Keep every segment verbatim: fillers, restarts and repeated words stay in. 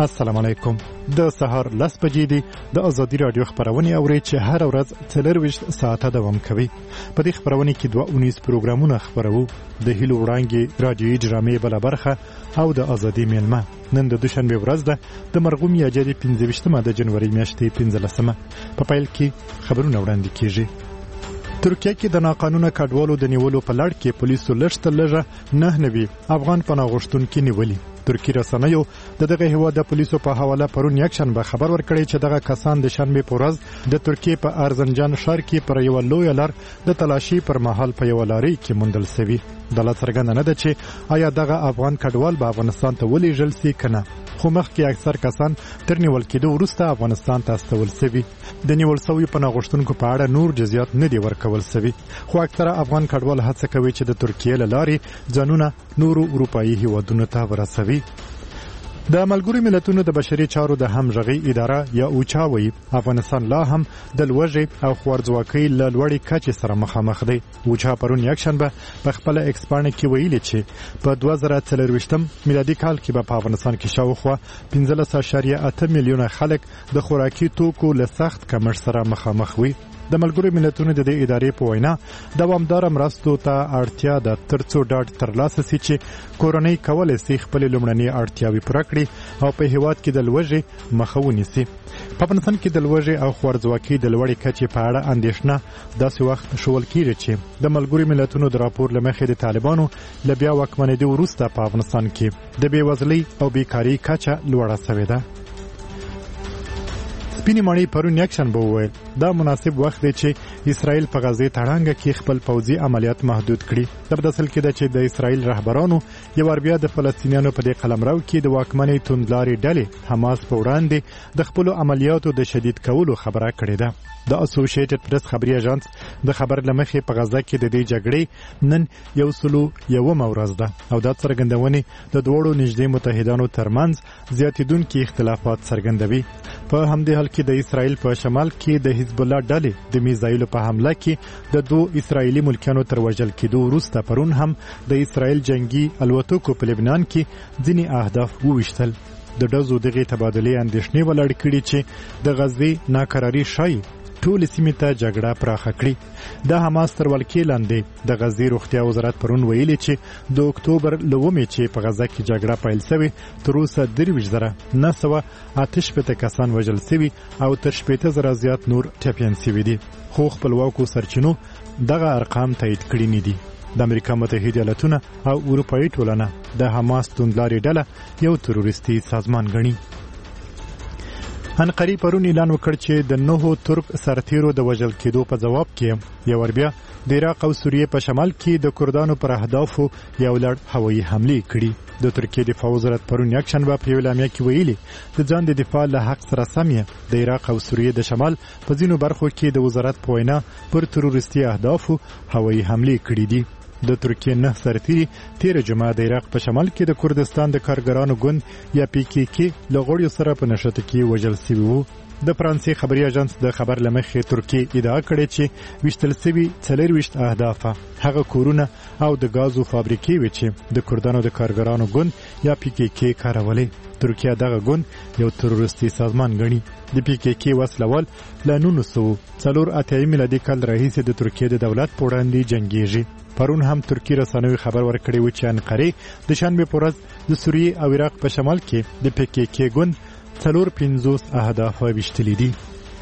السلام علیکم. د سهار لس بجې دي. د ازادي رادیو خبرونه اورئ چې هر ورځ څلرویشت ساعته دوام کوي. په دې خبرونه کې دوه اونیز پروګرامونه خبرو، د هیلو وړانګې رادیوي ډرامې بله برخه او د ازادي میلمه. نن د دوشنبه ورځ ده، د مرغوم میاشتې پنځه ویشتمه د جنوري میاشتې پنځلسمه. په پیل کې خبرونه وړاندې کیږي. ترکیه کې د ناقانونه کډوالو د نیولو په لړ کې پولیسو لږ تر لږه نه نوي افغان پناه غوښتونکي نیولي. ترکی رسنیو د دغه هیواد د پولیسو په حواله پرون یکشنبه خبر ورکړی چې دغه کسان د شنبه په ورځ د ترکیه په ارزنجان ښار کې پر یو لوی لار د تلاشي پر مهال په یو لاري کې موندل شوي. د لا څرګنده نه ده چې آیا دغه افغان کډوال به افغانستان ته ولېږل شي کنه، خو مخکې اکثر کسان تر نیول کېدو وروسته افغانستان ته استول شوي. د نیول شویو پناه غوښتونکو په اړه نور جزئیات نه دي ورکول شوي، خو اکثره افغان کډوال هڅه کوي چې د ترکیه له لارې ځانونه نورو اروپایي هیوادونو ته ورسوي. د ملګرو ملتونو د بشري چارو د همغږي اداره یا اوچا وایي افغانستان لا هم د لوږې او خوارځواکۍ له لوړې کچې سره مخامخ دی. اوچا پرون یکشنبه په خپله ایکس پاڼه کې ویلي چې په دوه زره څلرویشتم میلادي کال کې به په افغانستان کې شاوخوا پنځلس اعشاریه اته میلیونه خلک د خوراکي توکو له سخت کمښت سره مخامخ وي. د ملګرو ملتونو د دې ادارې په وینا دوامداره مرستو ته اړتیا ده ترڅو ډاډ ترلاسه شي چې کورنۍ کولی شي خپلې لومړنۍ اړتیاوې پوره کړي او په هیواد کې د لوږې مخه ونیسي. په افغانستان کې د لوږې او خوارځواکۍ د لوړې کچې په اړه اندېښنه داسې وخت ښوول کېږي چې د ملګرو ملتونو د راپور له مخې د طالبانو له بیا واکمنېدو وروسته په افغانستان کې د بېوزلۍ او بیکارۍ کچه لوړه شوې ده. سپینې ماڼۍ پرون یکشنبه وویل دا مناسب وخت دی چې اسرائیل په غزې تړانګه کې خپل پوځي عملیات محدود کړي. دا په داسې حال کې ده چې د اسرائیل رهبرانو یو وار بیا د فلسطینیانو په دې قلمرو کې د واکمنې توندلارې ډلې حماس په وړاندې د خپلو عملیاتو د شدید کولو خبره کړې ده. د اسوسییټډ پریس خبري اژانس د خبر لمخې په غزه کې د دې جګړې نن یو سلو یومه ورځ ده او دا څرګندونې د دوړو نږدې متحدانو ترمنځ زیاتېدونکي اختلافات څرګندوي. په همدې حال کې د اسرائیل په شمال کې د حزب الله ډلې د میزایلو په حمله کې د دوه اسرایلی ملکیانو تر وژل کېدو وروسته پرون هم د اسرائیل جنگي الوتکو په لبنان کې ځینې اهداف وویشتل. د ډزو دغې تبادلې اندېښنې ولاړ کړي چې د غزې ناکراري ښایي ټولې سیمې ته جګړه پراخه کړي. د حماس تر ولکې لاندې د غزې روغتیا وزارت پرون ویلي چې د اکتوبر له اوومې چې په غزه کې جګړه پیل شوې تر اوسه درویشت زره نه سوه اته شپېته کسان وژل شوي او تر شپېته زره زیات نور ټپیان شوي دي، خو خپلواکو سرچینو دغه ارقام تایید کړي نه دي. د امریکا متحده ایالتونه او اروپایي ټولنه د حماس توندلارې ډله یو تروریستي سازمان ګڼي. انقرې پرون اعلان وکړ چې د نهو ترک سرتیرو د وژل کېدو په جواب کې یو ور بیا د عراق او سوریې په شمال کې د کردانو پر اهدافو یو لړ هوایي حملې کړي. د ترکیې دفاع وزارت پرون یکشنبه په یو اعلامیه کې ویلي د ځان د دفاع له حق سره سم د عراق او سوریې د شمال په ځینو برخو کې د وزارت په وینا پر تروریستي اهدافو هوایي حملې کړي دي. د ترکیې نه سرتیري تیر جمعه د عراق په شمال کې د کردستان د کارګرانو ګوند یا پی کې کې له غړیو سره په نښته کې وژل شوي وو. د فرانسې خبري اژانس د خبر لمخې ترکیې ادعا کړې چې ویشتل شوي څلرویشت اهداف هغه کورونه او د غازو فابریکې وي چې د کردانو د کارګرانو ګوند یا پی کې کې کارولې. ترکیه دغه ګوند یو تروریستي سازمان ګڼي. د پی کې کې وسلوال له نولس سوه څلور اتیا میلادي کال راهیسې د ترکیې د دولت په وړاندې جنګېږي. پرون هم ترکی رسنیو خبر ورکړی و چې انقرې د شنبه په ورځ د سوریې او عراق په شمال کې د پی کې کې ګوند څلور پنځوس اهداف ویشتلي دي.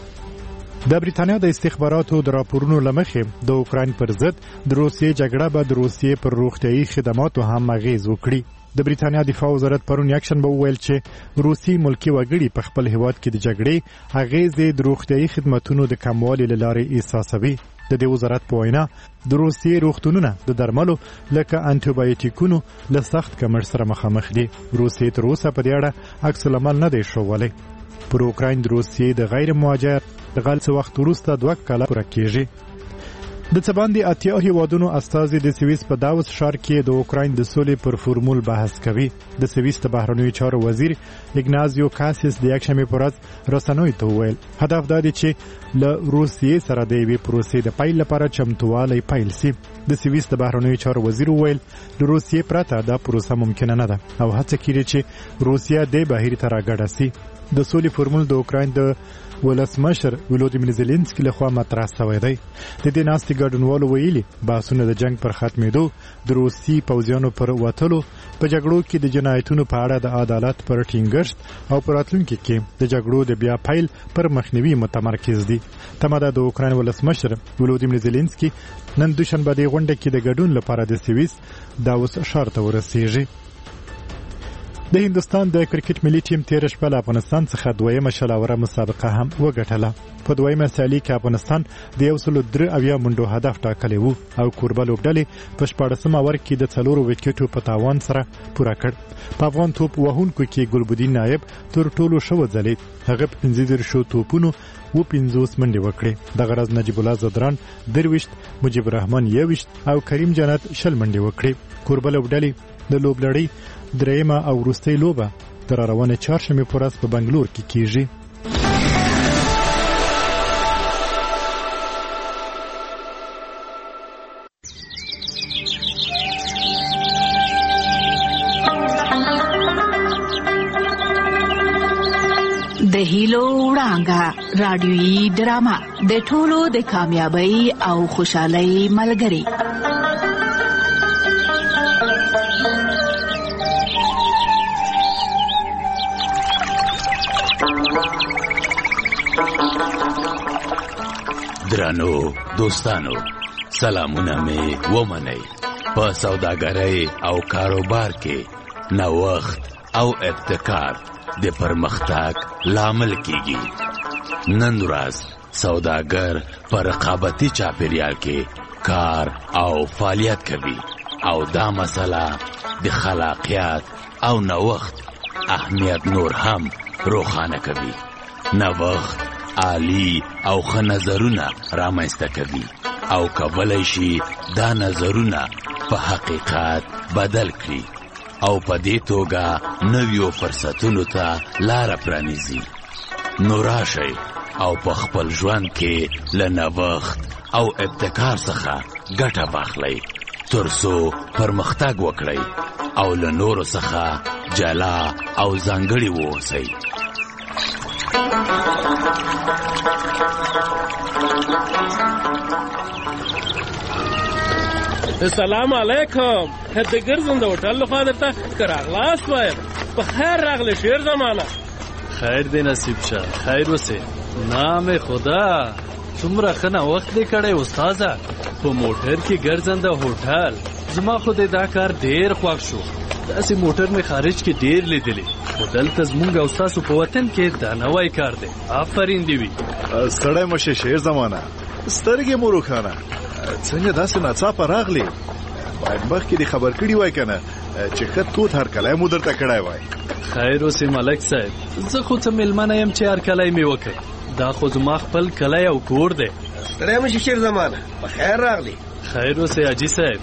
د بریتانیا د استخباراتو د راپورونو لمخې د اوکراین پر ضد د روسیې جګړه به د روسیې پر روغتیايي خدماتو هم اغیز وکړي. د بریتانیا دفاع وزارت پرون یکشنبه وویل چې روسي ملکی وګړي په خپل هیواد کې د جګړې اغیز د روغتیايي خدماتونو د کموالي له لارې احساسوي. د دې وزارت په وینا د روسیې روغتونونه د درملو لکه انټي بایوټیکونو له سخت کمښت سره مخامخ دي. روسیې تر اوسه په دې اړه عکس العمل نه دی ښوولی. پر اوکراین د روسیې د غیر مهاجر د غل څه وخت وروسته دوه کاله پوره کېږي. د څه باندې اتیا هیوادونو استازي د سویس په داوس ښار کې د اوکراین د سولې پر فورمول بحث کوي. د سویس د بهرنیو چارو وزیر ایګنازیو کاسیس د یکشنبې په ورځ رسنیو ته وویل هدف دا دی چې له روسیې سره د یوې پروسې د پیل لپاره چمتووالی پیل سي. د سویس د بهرنیو چارو وزیر وویل له روسیې پرته دا پروسه ممکنه نه ده او هڅه کوي چې روسیه د بهیر ته راګډه سي. د سولې فورمول د اوکراین د ولسمشر ولودیمیر زيلنسکي لخوا مطرح شوی دی. د دې ناستې ګډونوالو ویلي بحثونه د جنگ پر ختمېدو، د روسي پوځیانو پر وتلو، په جګړو کې د جنایتونو په اړه د عدالت پر ټینګښت او پر راتلونکي کې د جګړو د بیا پیل پر مخنیوي متمرکز دي. تمه ده د اوکراین ولسمشر ولودیمیر زيلنسکي نن دوشنبه د غونډې کې د ګډون لپاره د سویس داوس ښار ته ورسیږي. د هندستان د کرکټ ملي ټیم تیر شپه له افغانستان څخه دویمه شلاوره مسابقه هم وګټله. په دویمه سیالي کې افغانستان د یو سل درې اویا منډو هدف ټاکلی وو او کوربه لوبډلې په شپاړسم اوور کې د څلورو وکټو په تاوان سره پوره کړ. په افغان توپ وهونکو کې ګلبدین نایب تر ټولو ښه وځلید. هغه په پنځه دېرشو توپونو و پنځوس منډې وکړې. دغه ورځ نجیب الله زدران درویشت، مجیب الرحمن یویشت او کریم جنت شل منډې وکړې. کوربه لوبډلې د لوبلړۍ درېیمه او وروستۍ لوبه تر روانه چهارشنبې په ورځ په بنګلور کې کیږي. د هیلو وړانګه رادیويي ډرامه د ټولو د کامیابی او خوشحالۍ ملګری. درانو دوستانو، سلامونه می ومنئ. په سوداګرۍ او کاروبار کې نوښت او ابتکار د پرمختګ لامل کیږي. نن ورځ سوداګر په رقابتي چاپیریال کې کار او فعالیت کوي او دا مسله د خلاقیت او نوښت اهمیت نور هم روښانه کوي. نوښت عالی او ښه نظرونه رامنځته کوي او کولای شي دا نظرونه په حقیقت بدل کړي او په دې توګه نویو فرصتونو ته لاره پرانیزي. نو راشئ او په خپل ژوند کې له نوښت او ابتکار څخه ګټه واخلئ ترڅو پرمختګ وکړئ او له نورو څخه جلا او ځانګړي واوسئ. السلام علیکم. د ګرځنده هوټل لخوا درته که راغلاست وایم. په خیر راغلی شیر زمانه. خیر دی نصیب شه، خیر وسې. نام خدا څومره ښه نوښت دی کړی استاده. په موټر کې ګرځنده هوټل زما خو دې دا کار ډېر خوښ شو. داسې موټر مې خارج کې ډېر لیدلی خو دلته زمونږ او ستاسو په وطن کې دا نوی کار دی. آفرین دې وي. سړی مو شه شیر زمانه، سترګې مو روښانه. څنګه داسې ناڅاپه راغلی؟ باید مخکې دې خبر کړي وای کنه چې ښه تود هرکلی مو درته کړی وای. خیر اوسې ملک صاحب، زه خو څه مېلمنه یم چې هرکلی مې وکړي. دا خو زما خپل کلی او کور دی. ستړی مه شې شیر زمانه، په خیر راغلی. خیر اوسې حاجي صاحب.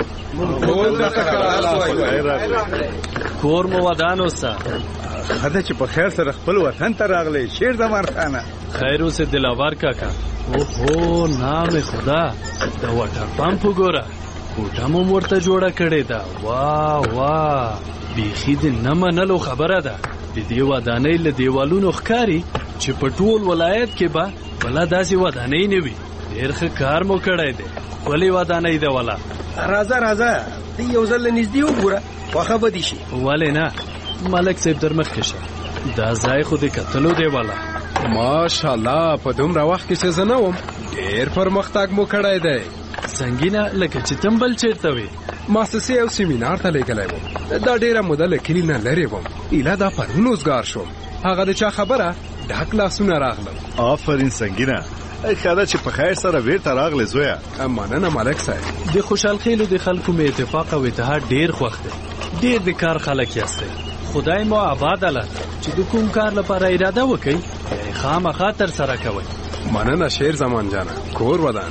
کور مو ودان اوسه. ښه ده چې په خیر سره خپل وطن ته راغلی شیر زمان خانه. خیر اوسې دلاور کاکا. اوهو نام خدا، د واټر پمپ وګوره، کوټه مو ورته جوړه کړې ده. واه واه، بیخي د نه منلو خبره ده. د دې ودانۍ له دیوالونو ښکاري چې په ټول ولایت کې به بله داسې ودانۍ نه وي. ډېر ښه کار مو کړی دی. ولې ودانۍ ده ولا؟ راځه راځه ته یو ځل له نږدې وګوره، خوښه به دې شي. ولې نه، ملک صاحب در مخکې شه. دا ځای خو د کتلو دی والا. ماشاءالله، په دومره وخت کې چې زه نه وم ډېر پرمختګ مو کړی دی. سنګینه لکه چې تم بل چېرته وې؟ مؤسسې او سیمینار ته لېږلی وم. دا ډېره موده له کلي نه لرې وم. ایله دا پرون اوزګار شوم. هغه د چا خبره ډک لاسونه راغلل. آفرین سنګینه، ښه ده چې په خیر سره بیرته راغلې زویه. مننه ملک صاحب. د خوشحال خیلو د خلکو مې اتفاق او اتحاد ډېر خوښ دی. ډېر د کار خلک یاستئ. خدای مو آباد الله چې د کوم کار لپاره اراده وکړئ خامخا تر سره کوئ. مننه شیر زمان جانه. کور ودان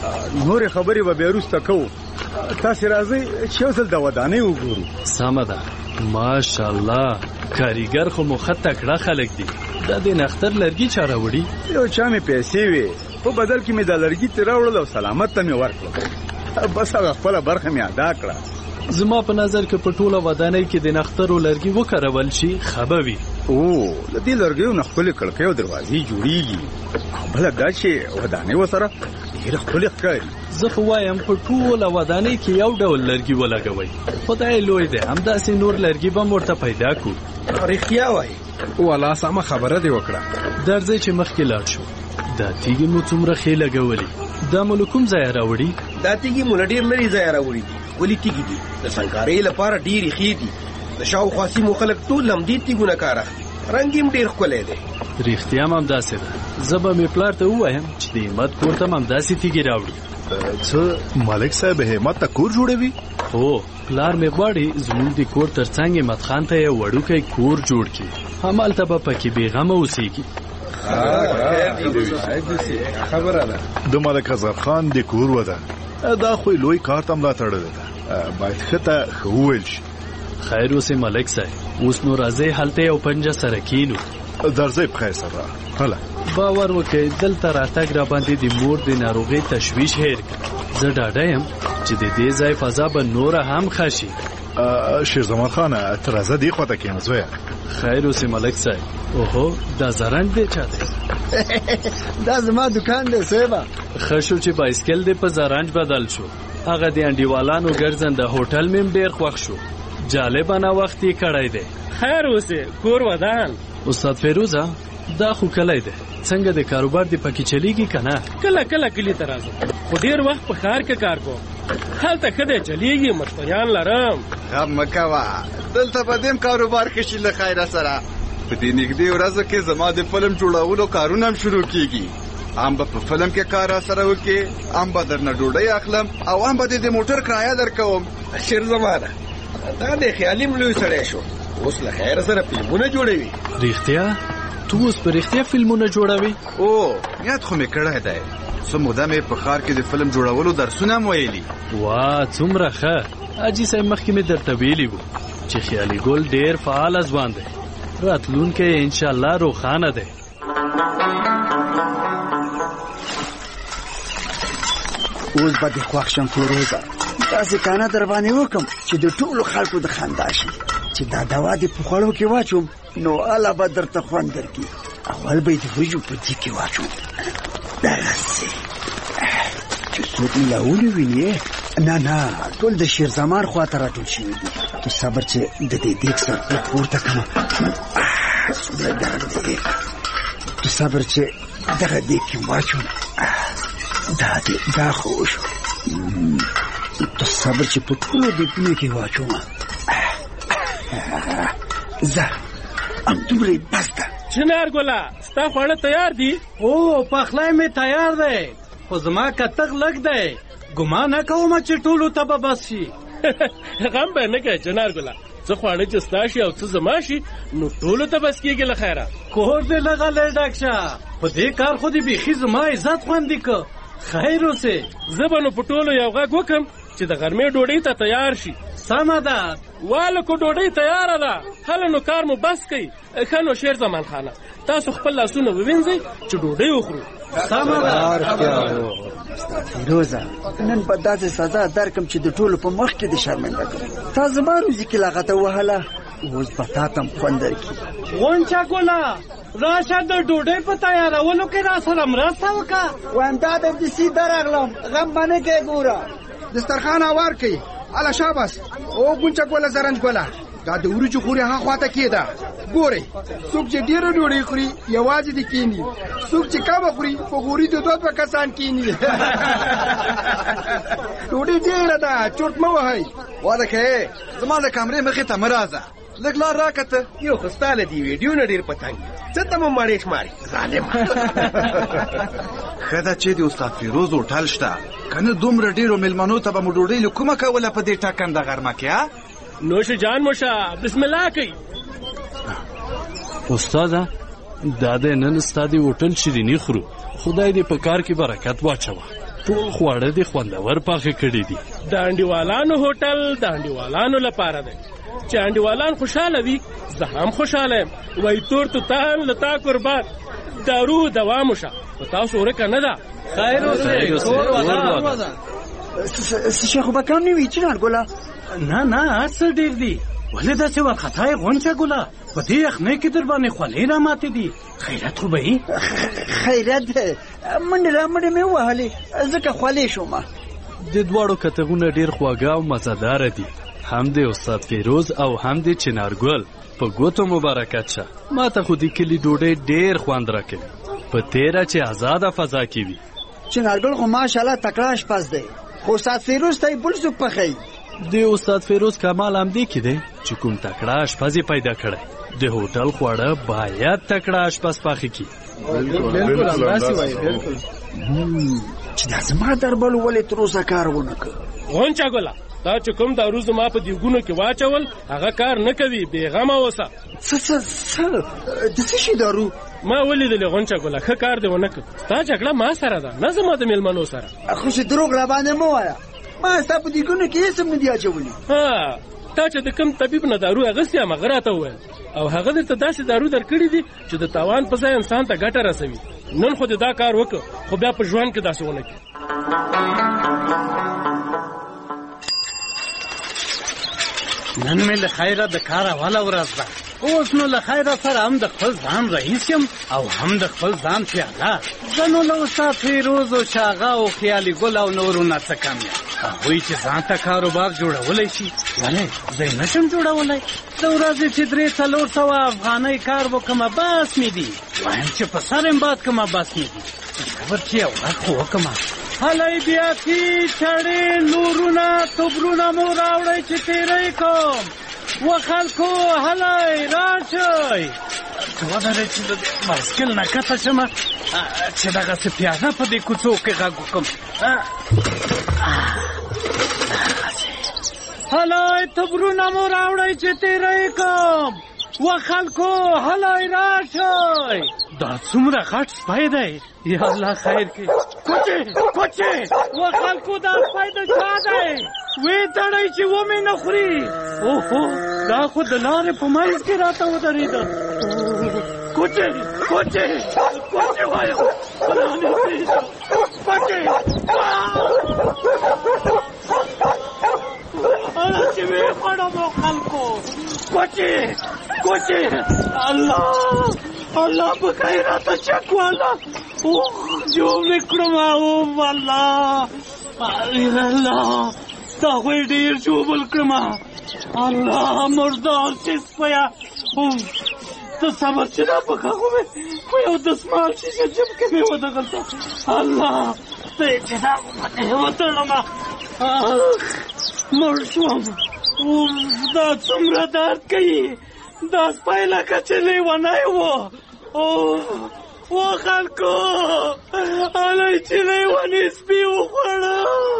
نور خبرې به بیا وروسته کوو. تاسې راځئ چې یو ځل د ودانۍ وګورو. سمه ده. ماشاءالله کاریګر خو مو ښه تکړه خلک دي. دا د نختر لرګي چا راوړي؟ یو چا مې پیسې وې، په بدل کې مې دا لرګي ترې راوړل او سلامت ته مې ورکړل. بس هغه خپله برخه مې ادا کړه. زما په نظر کې په ټوله ودانۍ کې د نخترو لرګي وکارول شي ښه به وي. او له دې لرګیو نه ښکلې کړکۍ او دروازې جوړېږي. بله دا چې ودانۍ ورسره ډېره ښکلې ښکاري. زه خو وایم په ټوله ودانۍ کې یو ډول لرګي ولګوئ. خدای لوی دی، همداسې نور لرګي به م ورته پیدا کړو. رښتیا وایي؟ والله سمه خبره دې وکړه. درځئ چې مخکې لاړ شو. دا تیږې مو څومره ښې لګولي. دا مو له کوم ځایه راوړي؟ دا تیږې مو له ډېر لرې ځایه راوړي دي. ولې تیږې دي؟ د سنګکارۍ لپاره ډېرې ښې دي. د شاوخوا سیمو خلک ټول همدې تیږونه کار اخلي. رنګ یې هم ډېر ښکلی دی. رښتیا هم همداسې ده. زه به مې پلار ته ووایم چې د همت کور ته هم همداسې تیږې راوړي. څه ملک صاحب همت ته کور جوړوي؟ هو، پلار مې غواړي زموږ د کور تر څنګ همت خان ته یو وړوکی کور جوړ کړي. همالته به پکې بېغمه اوسېږي. خبره ده د ملک اظهر خان د کور وده دا خو لوی کار ته ملا تړلی ده. باید ښه ته ښه وویل شي. خیر اوسې ملک صاحب، اوس نو راځئ هلته یو پنجه سره کینو. درځئ په خیر سره. هله باور وکړئ دلته راتګ را باندې د مور د ناروغۍ تشویش هیر کړ. زه ډاډه یم چې د دې ځای فضا به نوره هم ښه شي. شیرزمان خانه ته راځه دې خواته کښېنه زویه. خیر اوسې ملک صاحب. اوهو دا زرنګ دی چا دی؟ دا زما دکان دی صاحبه. ښه شو چې بایسکل دې په زرنج بدل شو. هغه د انډیوالانو ګرځنده هوټل مې هم ډېر خوښ شو. جالبه نه وخت یې کړی دی. خیر اوسې کور ودان. استاد فیروزه دا خو کلی دی، څنګه د کاروبار دی پکې چلیږي که نه؟ کله کله کلي ته راځم، خو ډېر وخت په ښار کې کار کوم. هلته ښه دی چلیږي، مشتریان لرم. غم مه کوه، دلته به دې هم کاروبار ښه شي له خیره سره. په دې نږدې ورځو کې زما د فلم جوړولو کارونه هم شروع کېږي. هم به په فلم کې کار راسره وکړې، هم به درنه ډوډۍ اخلم او هم به دې د موټر کرایه درکوم. شیرزمانه دا د خیالي لوی سړی شو، اوس له خیره سره فلمونه جوړوي. رښتیا؟ تو اوس په رښتیا فلمونه جوړوي؟ او یاد خو مې کړی دی. څه موده مې په ښار کې د فلم جوړولو درسونه هم ویلي. وا څومره ښه. حاجي صاحب مخکې مې درته ویلي وو چې خیالي ګل ډېر فعاله ځوان دی. راتلونکی یې انشاءالله روښانه دی. اوس به دې خوښ شم فیروزه، داسې کانه در باندې وکړم چې د ټولو خلکو د خندا شي. چې دا دوا دې په خوړو کې واچوم نو اله به درته خوند درکړي. اول به یې د وریجو په دیګ کې واچوم، دغسې چې څوک مې لا ونیوینې. نه نه ټول د شیرزمان خوا ته راټول شوي دي. تو صبر چې د دې دیګ سر پورته کړم. څومره ګرم دی. تو صبر چې دغه دیګ کې واچوم. دا دې دا خو شو. تو صبر چې په ټولو دیګونو کې واچوم. زه همدومره بس ده. چنار ګله ستا خواړه تیار دي؟ او پخلی مې تیار دی، خو زما کتغ لږ دی. ګمان نه کوم چې ټولو ته به بس شي. غم به نه کوې چنار ګله، څه خواړه چې ستا شي او څه زما شي نو ټولو ته بس کېږي له خیره. کور دې لږه لږ ډک شه، په دې کار خو دې بیخي زما عزت خوندي که. خیر اوسې زه به نو په ټولو یو غږ وکړم چې د غرمې ډوډۍ ته تیار شي. سمه ده والکو ډوډۍ تیاره ده. هله نو کار مو بس کوي. ښه نو شیرزمان خانه تاسو خپل لاسونه ووینځئ چې ډوډۍ وخورو. سمه ده فیروزه، نن به داسې سزا درکم چې د ټولو په مخ کې دې شرمنده کړم. تا زما روزي کې لغته وهله، اوس به تا ته هم خوند درکړي. غونچه ګله راشه د ډوډۍ په تیارولو کې را سره مرسته وکړه. وایم دا به دې سیده راغلم، غم به نه کوې. ګوره دسترخوان هوار کوي. اله شاباس. او ګونچه ګوله زرنج ګوله، دا د وریجو خوري هغه خواته کېده. ګورئ څوک چې ډېره ډوډۍ خوري یوازې دې کېني، څوک چې کمه خوري په غوري د دوه دوه کسان کېني. ډوډۍ ډېره ده، چورت مه وهئ. واده کوې زما د کمرې مخې ته مه راځه، لږ لار راکته. یو خو ستا له دې ویډیو نه ډېر پتنګ څه ته مو مړې شمارې ظالم. ښه ده چې د استاد فیروز هوټل شته، که نه دومره ډېرو مېلمنو ته به مو ډوډۍ له کومه کوله په دې ټاکنده غرمه کې. ها نوش جان موشه بسم الله کوي. استاده دا د نن ستا د هوټل شیریني خورو، خدای دې په کار کې برکت واچوه. ټول خواړه دې خوندور پاخه کړي دي. د انډیوالانو هوټل د انډیوالانو لپاره دی چې انډیوالان خوشاله وي زه هم خوشاله یم. وای تور توتان لتا قربان دارو دوام وشه په تاسو ورکه نه ده. خیر اوسې کور ودا څه خو به کم نه وي چنار ګله. نه نه څه ډېر دي ولې داسې وارخطا یې غونچه ګله په دې یخنۍ کې در باندې خولې را ماتې دي. خیرت خو به یې خیرت منډې را منډې مې ووهلې ځکه خولې شومه. د دواړو کتغونه ډېر خواږه او مزهداره دي. هم د استاد فیروز او هم د چنارګل په ګوتو مبارکت شه. ما ته خو د کلي ډوډۍ ډېر خوند راکوي په تیره چې آزاده فضا کې وي. چنارګل خو ماشاءالله تکړه اشپز دی خو استاد فیروز ته یې بل څوک پخوي. د استاد فیروز کمال همدې کې دی چې کوم تکړه اشپز یې پیدا کړی. د هوټل خواړه باید تکړه اشپز پاخه کړي. بالکل همداسې وایي. بالکل چې دا زما دربل ولې تر اوسه کار ونه کړ. غونچه ګله دا چې کوم دارو زما په دیګونو کې واچول هغه کار نه کوي. بېغمه اوسه. څه څه څه د څه شي دارو؟ ما ولیدلې غونچه ګله ښه کار دې ونه کړ. ستا جګړه ما سره ده نه زما د مېلمنو سره. خو چې دروغ را باندې مه وایه. ما ستا په دیګونو کې هېڅ هم نه دي اچولي. ها تا چې د کوم طبیب نه دارو اخیستې یم هغه راته وویل او هغه درته داسې دارو درکړي دي چې د تاوان په ځای انسان ته ګټه رسوي. نن خو دې دا کار وکړه خو بیا په ژوند کې داسې ونه کړي. نن مې له خیره د کار اوله ورځ ده. اوس نو له خیره سره هم د خپل ځان رئیس یم او هم د خپل ځان پیاله. زه نو له استاد فیروز او شاغه او خیالي ګل او نورو نه څه کم یم. هغوی چې ځان ته کاروبار جوړولی شي ولې زه یې نشم جوړولی. د ورځې چې درې څلور سوه افغانۍ کار وکړمه بس مې دي. وایم چې په سر یم باد کړمه بس مې دي. صبر چې یو غږ خو وکړمه. هلی بیاکي چړې نورونه توبرونه مو راوړئ چې تېری کوم. و خلکو هلی راشئ. څه ودرې چې د بایسکل نه کښته شمه چې دغسې پیاده په دې کوڅو کې غږ وکړم. هلی توبرونه مو راوړئ چې تېری کوم. و خلکو هلی راشئ. دا څومره غټ سپی دی. یا الله خیر کړي. کوچې کوچې و خلکو دا سپی د چا دی؟ ویې تړئ چې ومې نه خوري. اوهو دا خو د لارې په منځ کې راته ودرېده. کوچې کوچې کوچې وایم قرآن عزیز کوچې هله چې ویې خوړمو خلکو کوچې کوچې. الله الله په خیراته چک والا اوه جوړ مې کړم. اوه الله الله تا خو یې ډېر ژوبل کړم. الله مردار چې سپیه ته صبر چې دا پکه خو مې په یو دسمال شیشه جب کې مې ودغلته. الله ته یې چې دا مې وتړم مړ شوم. دا څومره درد کوي. دا سپی لکه چې لیونی و. و خلکو هلی چې لیونی سپي وخوړه.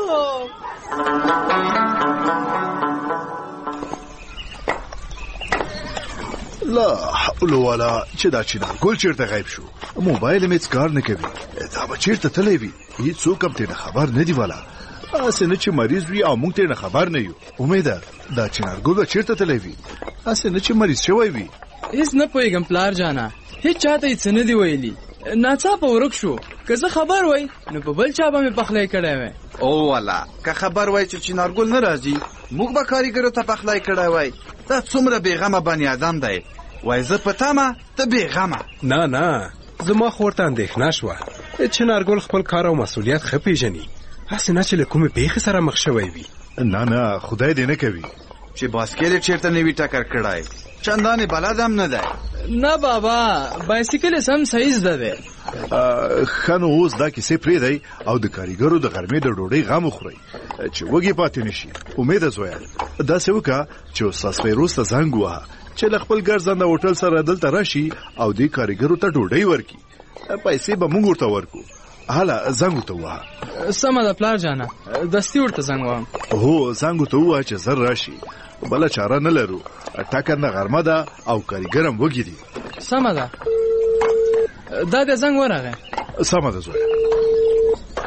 لا حول ولا چې دا چنارګل چېرته غیب شو. موبایل مې هېڅ کار نه کوي. دا به چېرته تللی وي. هېڅوک هم ترېنه خبر نه دي والا. هسې نه چې مریض وي او موږ ترېنه خبر نه یو. امیده دا چنارګل به چېرته تللی وي. هسې نه چې مریض شوی وي. هېڅ نه پوهېږم پلار جانه. هېڅ چاته یې څه نه دي ویلي. ناڅاپه ورک شو. که زه خبر وای نو په بل چا به مې پخلی کړی وای. او والا که خبر وای چې چنارګل نه راځي موږ به کاریګرو ته پخلی کړی وای. دا څومره بېغمه بني ادم دی. وای زه په تمه ته بېغمه. نه نه زما خو ورته اندېښنه شوه. چنارګل خپل کار او مسؤلیت ښه پېژني. هسې نه چې له کومې پېښې سره مخ شوی وي. نه نه خدای دې نه کوي چې باسکل یې چېرته نه وي ټکر کړی. چندانې بلد هم نه دی. نه بابا بایسکل سم صحیح زده دی. ښه نو اوس دا کیسې پرېږدئ او د کاریګرو د غرمې د ډوډۍ غم وخورئ چې وږي پاتې نه شي. امیده زویه داسې وکړه چې استاد فیروز ته زنګ ووهه چې له خپل ګرځنده هوټل سره دلته راشي او دې کاریګرو ته ډوډۍ ورکړي. پیسې به موږ ورته ورکړو. هله زنګ ورته ووهه. سمه ده پلار جانه دستي ورته زنګ وهم. هو زنګ ورته ووهه چې زر راشي. بله چاره نه لرو. ټاکنده غرمه ده او کاریګر هم وږي دي. سمه ده دا دې زنګ ورغی. سمه ده زویه.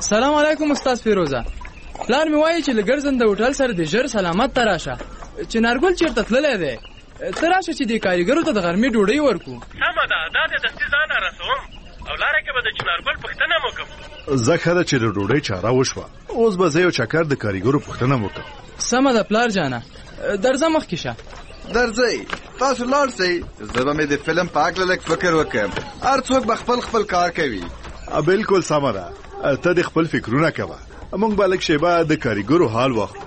سلام علیکم استاد فیروزه. پلار مې وایي چې له ګرځنده هوټل سره د ژر سلامت ته راشه. چنارګل چېرته تللی دی؟ ته راشه چې دې کاریګرو ته د غرمې ډوډۍ ورکړو. سمه ده، دا د دستي ځان رسوم او لاره کې به د چنارګل پوښتنه مو کوم. زه ښه ده چې د ډوډۍ چاره وشوه. اوس به زه یو چکر د کاریګرو پوښتنه وکړم. سمه ده پلار جانه، درځه مخکې شه. درځئ، تاسو لاړ شئ. زه به مې د فلم په هکله لږ فکر وکړم. هر څوک به خپل خپل کار کوي. بالکل سمه ده، ته د خپل فکرونه کوه. موږ به لږ شیبه د کاریګرو حال واخلو.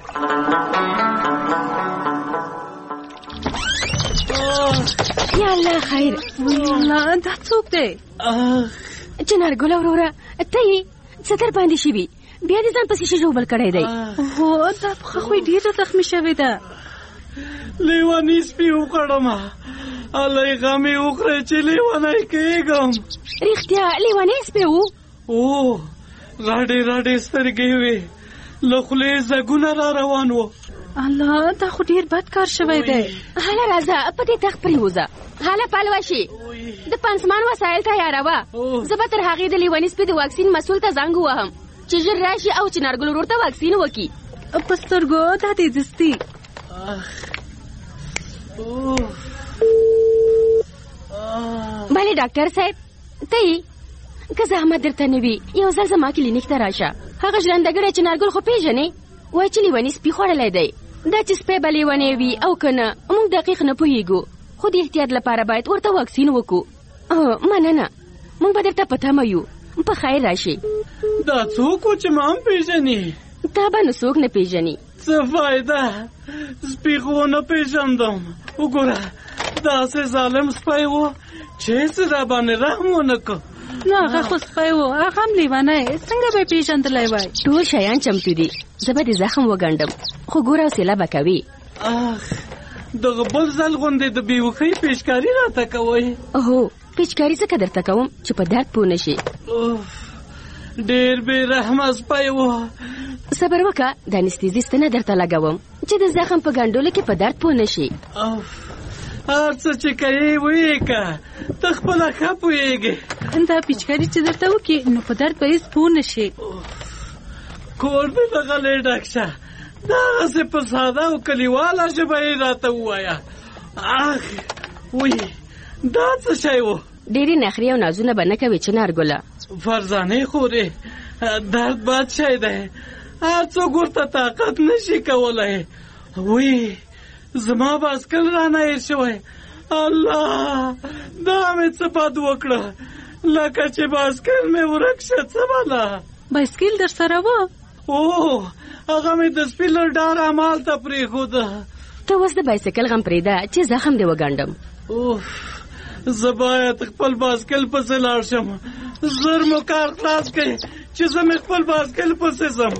یا الله خیر. الله، دا څوک دی؟ چنارګل وروره، ته یې څه در باندې شوي؟ بیا دې ځان پسې ژوبل کړی دی. هو، دا پښه خو یې ډېره زخمي شوې ده. لیونی سپي وکړم، هلئ غم یې وخورئ چې لیونی کېږم. رښتیا لیونی سپی و؟ او راډې راډې سترګې وې، له خولې ځګونه را روان وو. الله، دا خو ډېر بد کار شوی دی. هله راځه په دې تخت پرېوځه. هله پلوه شي، د پنسمان وسایل تیاروه. زه به تر هغې د لیوني سپي د واکسین مسؤل ته زنګ ووهم چې ژر راشي او چنارګل ورور ته واکسین وکړي. په سترګو دا دې دستي. بله ډاکټر صاحب، ته یې که زحمت درته نه وي یو ځل زما کلینیک ته راشه. هغه ژرندهګړی چنارګل خو پېژنې؟ وایي چې لیوني سپي خوړلی دی. دا چې سپی به لیونی وي او که نه موږ دقیق نه پوهېږو، خو د احتیاط لپاره باید ورته واکسین وکړو. مننه، موږ به درته په تمه یو. په خیر راشي. دا څوک و چې ما هم پېژني؟ تا به نو څوک نه پېژني. څه فایده، سپي خو نه پېژندم. وګوره داسې ظالم سپی و چې هېڅ را باندې رحم ونه کړ. نو هغه خو سپی و، هغه هم لیونی، څنګه به یې پېژندلی وای؟ ټول شیان چمتو دي، زه به دې زخم وګنډم، خو ګوره حوصله به کوي. اخ، دغه بل ځل غوندې د بېوښۍ پیچکاري راته کوئ؟ هو، پیچکاري ځکه درته کوم چې په درد پوه نه شي. ډېر بې رحمه سپی و. صبر وکړه، د انستیزیستنه درته لګوم چې د زخم په ګنډلو کې په درد پوه نه شي. هر څه چې کوې ویې که، ته خپله ښه پوهېږې. دا پیچکاري چې درته وکړي نو په درد به هېڅ پوه نه شي. کور دې دغلې ډک شه، دغسې په ساده او کلیواله ژبه یې راته ووایه. اخ وی، دا څه شی و؟ ډېرې نخرې او نازونه به نه کوې چنارګله. فرزانې خورې، درد بد شی دی، هر څوک ورته طاقت نه شي کولی. وی، زما باسکل رانه هېر شوی. الله، دا مې څه بد وکړه، لکه چې باسکل مې ورک شه. څه بله بایسکل در سره و؟ او هغه مې د سپي له ډاره همالته پرېښوده. ته اوس د بایسکل غم پرېږده چې زخم دې وګنډم. اوف، زه باید خپل باسکل پسې لاړ شم. زر مو کار خلاص کړئ چې زه مې خپل باسکل پسې ځم.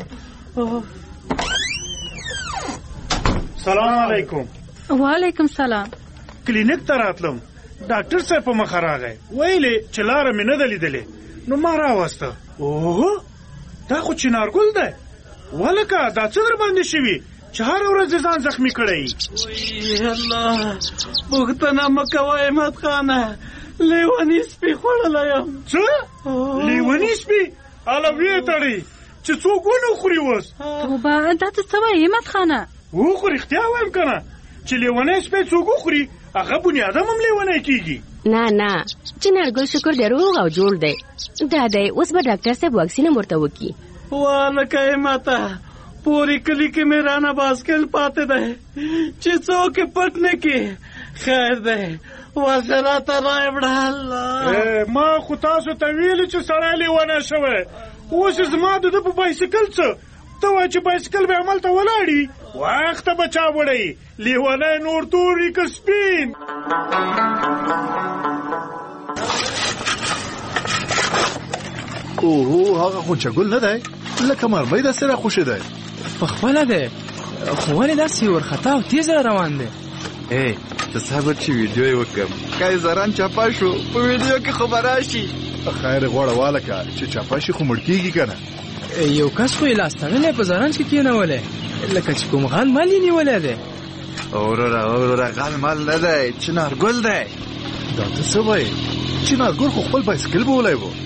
سلام علیکم. وعلیکم سلام. کلینیک ته راتلم، ډاکټر صاحب په مخه راغی، ویلې چې لاره مې نه ده لیدلې، نو ما راوسته. اوه، دا خو چنارګل دی. ولکه دا څه در باندې شوي چې هره ورځ ځان زخمي کړی؟ وی الله، پوښتنه مه کوه احمد خانه، لیوني سپي خوړلی یم. څه؟ لیوني سپي؟ هله ویې تړئ چې څوک ونه خوري اوس. توبه، دا ته څه وایې احمد خانه؟ وخو رښتیا وایم که نه چې لیونی سپی څوک وخوري هغه بني ادم هم لیونی کېږي. نه نه، چنارګل شکر دی روغ او جوړ دی. دا دی، اوس به ډاکټر صاحب واکسین هم ورته وکړي. والکه ماته پوری کلی کې مې رانه باسکل پاتې دی چې څوک یې پټ نه کړي. خیر دی، ورشه راته راوړه. الله، ما خو تاسو ته ویلي چې سړی لیونی شوی، اوس زما د ده په بایسکل څه؟ ته وایې چې بایسکل به همالته ولاړي، وخته به چا وړی؟ لیونی نور توري که سپین؟ اوهو، هغه خو چګل نه دی، لکه مرمۍ داسې راخوشې دی. پخپله دی، خو ولې داسې ورخطا او تیز را روان دی؟ ای ته صبر چې ویډیو یې وکړم، که یې زران چاپه شو په ویډیو کې خو به راشي. خیر یې غوړه والکه چې چاپه شي خو مړ کېږي که نه. یو کس خو یې لاس تړلی په زرنج کې کېنولی، لکه چې کوم غل مال یې نیولی دی. وروره وروره، غل مال نه دی، چنارګل دی. دا ته څه وایې؟ چنارګل خو خپل بایسکل بولی و.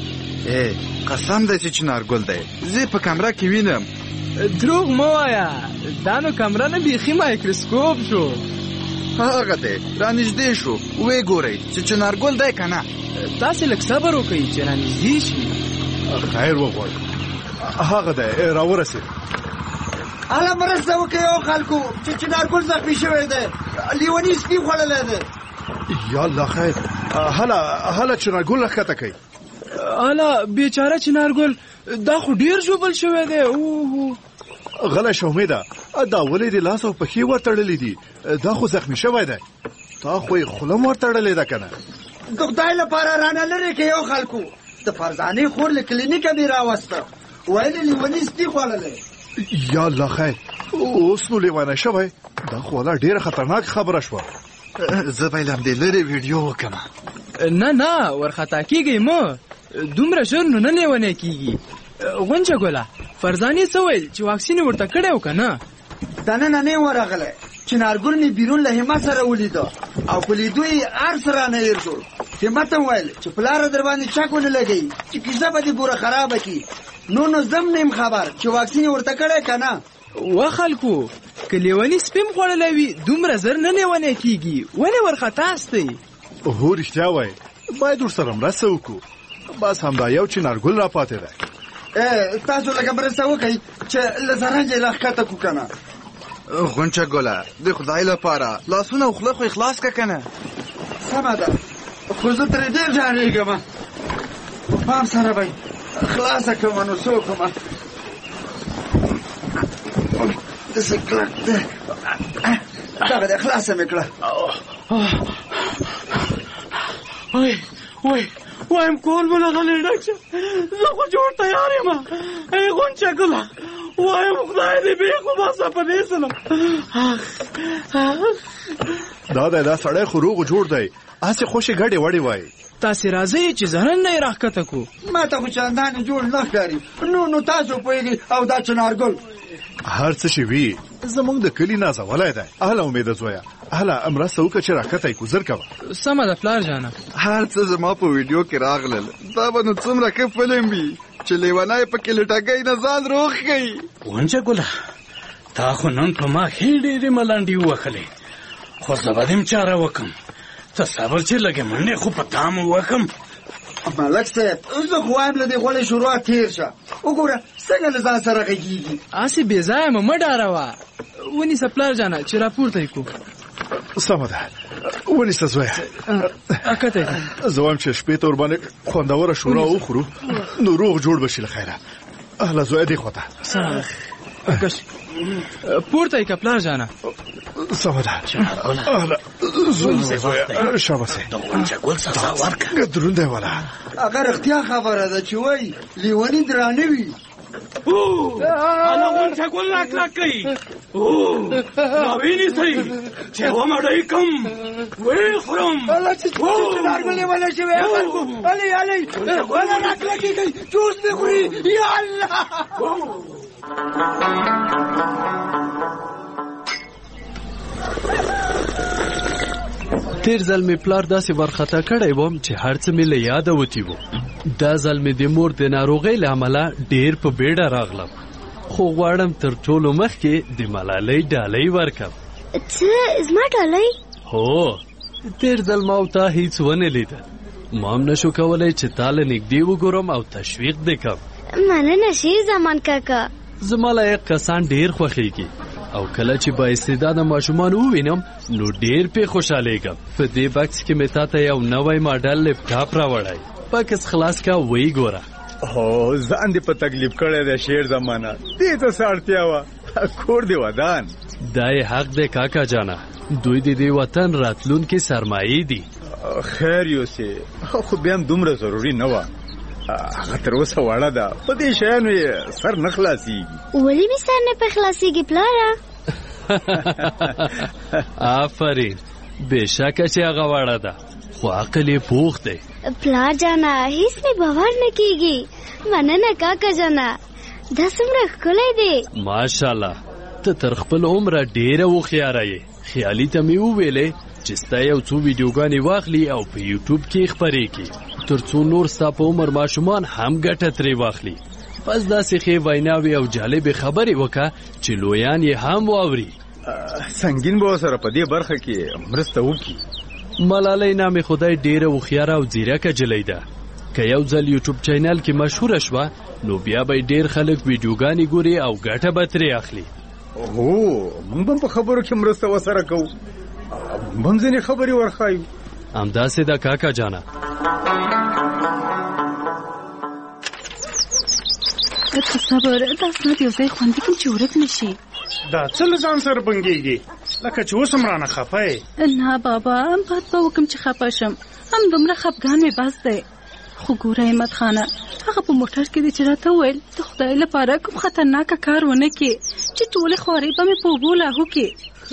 ای قسم دی چې چنارګل دی زه په کمره کې وینم. دروغ مه وایه، دا نو کمره نه بیخي مایکروسکوپ شو. هغه دی رانږدې شو ویې ګورئ چې چنارګل دی که نه. تاسې لږ صبر وکئ چې رانږدې شي. خیر وغواړئ. هغه دی راورسېد. هله مرسته وکړئ او خلکو چې چنارګل زخمي شوی دی، لیوني سپي خوړلی دی. یا الله خیر. هله هله چنارګل راښکته کوي. هله بیچاره چنارګل دا خو ډېر ژوبل شوی دی. اوه غلی شه امیده، دا ولې د لاس او پښې ورتړلې دي؟ دا خو زخمي شوی دی. تا خو یې خوله م ورتړلې ده که نه؟ د خدای لپاره رانه لرې کړئ او خلکو. د فرزانې خور له کلینیکه مې راوسته، ویل یې لیوني سپي خوړلی. یا الله خیر. اوس نو لیونی شوی؟ دا خو والا ډېره خطرناک خبره شوه. زه به یې له همدې لرې ویډیو وکړم. نه نه ورخطا کېږئ مه، دومره ژر نو نه لیونی کېږي. غونچه ګله فرزانې څه ویل چې واکسین یې ورته کړی و که نه؟ دننه نه ورغلی. چنارګل مې بیرون له همت سره ولیده او په لیدو یې هر څه رانه هېر شو. همت ته ویل چې پلاره در باندې چک ونه لګوي چې کیسه به دې ګوره خرابه کړي. نو نو زم نه یم خبر چې واکسین یې ورته کړی که نه. و خلکو که لیوني سپي م خوړلی وي دومره زر نه لیونی کېږي. ولې ورخطا ستئ؟ هو رښتیا وایي، باید ورسره مرسته وکړو. بس همدا یو چنارګل را پاتې دی. تاسو لږه مرسته وکړئ چې له زرنجه یې راښکته کړو که نه. غونچه ګله د خدای لپاره لاسونه او خوله خو یې خلاص که که نه. سمه ده، خو زه ترې ډېر ډارېږم. په پام سره به خلاصه کړم نو څه وکړم. داسې کلک دی. دغه دی خلاصه مې کړه. وای وای وایم کول مو لغلی ډک شه، زه خو جوړ تیار یم. ای غونچه ګله وایم خدای دې بېخ وباسه په دې سلم. دا دی دا سړی خو روغ جوړ دی، هسې خوشې ګډې وړې وایي. تاسې راځئ چې زرن نه یې راښکته کړو. ما ته خو چندانې جوړ نه ښکاري. نو نو تاسو پوهېږئ او دا چنارګل هر څه چې وي زمونږ د کلي نازولی دی. هله امیده زویه، هله مرسته وکړه چې راښکته یې کوزر کوه. سمه ده پلار جانه. هر څه زما په ویډیو کې راغلل. دا به نو څومره ښه فلم وي چې لیونی پکې لټګۍ نه ځان روغ کوي. غونچه ګله تا خو نن په ما ښې ډېرې ملنډې ووهلې، خو زه به دې م چاره وکړم. ته صبر چې لږې منډې خو په تا م ووهم. ملک صاحب زه خو وایم له دې غوړې شروع تېر شه. وګوره څنګه له ځان سره غږېږي. هسې بې ځایه مه مه ډاروه. ونیسه پلار جانه چې راپورته یې کړو. سمه ده، ونیسه زویه. اکته یې زه وایم چې شپې ته ورباندې خوندوره شورا وخورو نو روغ جوړ به شي له خیره. هله زویه دې خوا ته. سمه ده کش پورته یې که پلار جانه. سمه ده. هله زویه شاباسې. د غونچه ګل سزا ورکړه. دروند دی والا. هغه رښتیا خبره ده چې وایي لیوني درانه وي. هله غونچه ګل راکلک کوي. راوینیسئ چې ومړی کم ویې خورم. هله چې چنارګل لیونی شوی خلکو. هلئ هلئ هله راکلکېږئ جوس مې خوري. یا الله. تیر ځل مې پلار داسې ورخطا کړی وم چې هر څه مې له یاده وتي وو. دا ځل مې د مور د ناروغۍ له امله ډېر په بیړه راغلم، خو غواړم تر ټولو مخکې د ملالۍ ډالۍ ورکړم. څه زما ډالۍ؟ هو تیر ځل ما او تا هیڅ ونه لیدل. ما هم نشو کولی چې تا له نږدې وګورم او تشویق دې کړم. مننه شي زمان کاکا. زما لایق کسان ډېر خوښېږي او کله چې با استعداده ماشومان ووینم نو ډېر پې خوشحالیږم. په دې بکس کې مې تا ته یو نوی ماډل لپټاپ راوړی. بکس خلاص کا وی ګوره. هو ځان دې په تکلیف کړی دی شیر زمانه. دې ته څه اړتیا وه؟ کور دې ودان. دا یې حق دی کاکا جانه، دوی د دې وطن راتلونکي سرمایې دي. خیر یوسې خو بیا هم دومره ضروري نه وه. هغه تر اوسه وړه ده، په دې شیانو یې سر نه خلاصېږي. ولې مې سر نه په خلاصېږي پلاره؟ آفرین، بېشکه چې هغه وړه ده خو عقل یې پوخ دی. پلار جانه هیڅ مې باور نه کېږي. مننه کاکا جانه، دا څومره ښکلی دی. ماشاءالله ته تر خپل عمره ډېره هوښیاره یې. خیالي ته مې وویلې چې ستا یو څو ویډیوګانې واخلي او په یوټیوب کې یې خپرې کړي. ترڅو نور ستا په عمر ماشومان هم ګټه ترې واخلي. بس داسې ښې ویناوې او جالبې خبرې وکړه چې لویان یې هم واوري. سنګین به ورسره په دې برخه کې مرسته وکړي. ملالۍ نامې خدای ډېره هوښیاره او ځیرکه جلۍ ده. که یو ځل یوټیوب چینل کې مشهوره شوه نو بیا به ډېر خلک ویډیوګانې ګوري او ګټه به ترې اخلي. هو موږ هم په خبرو کې مرسته ورسره کوو. موږ هم ځینې خبرې ورښایو. همداسې ده کاکا جانه. ته صبر، دا اسناد یو ځای خوندي کړم چې ورک نه شي. دا څه له ځان سره بنګېږي لکه چې اوس هم رانه خفه یې؟ نه بابا، بد به وکړم چې خفه شم. همدومره خفګان مې بس دی. خو ګوره احمد خانه، هغه په موټر کې دی چې راته وویل د خدای لپاره کوم خطرناکه کار ونه کړې چې ټولې خوارۍ به مې په اوبو لاهو کې.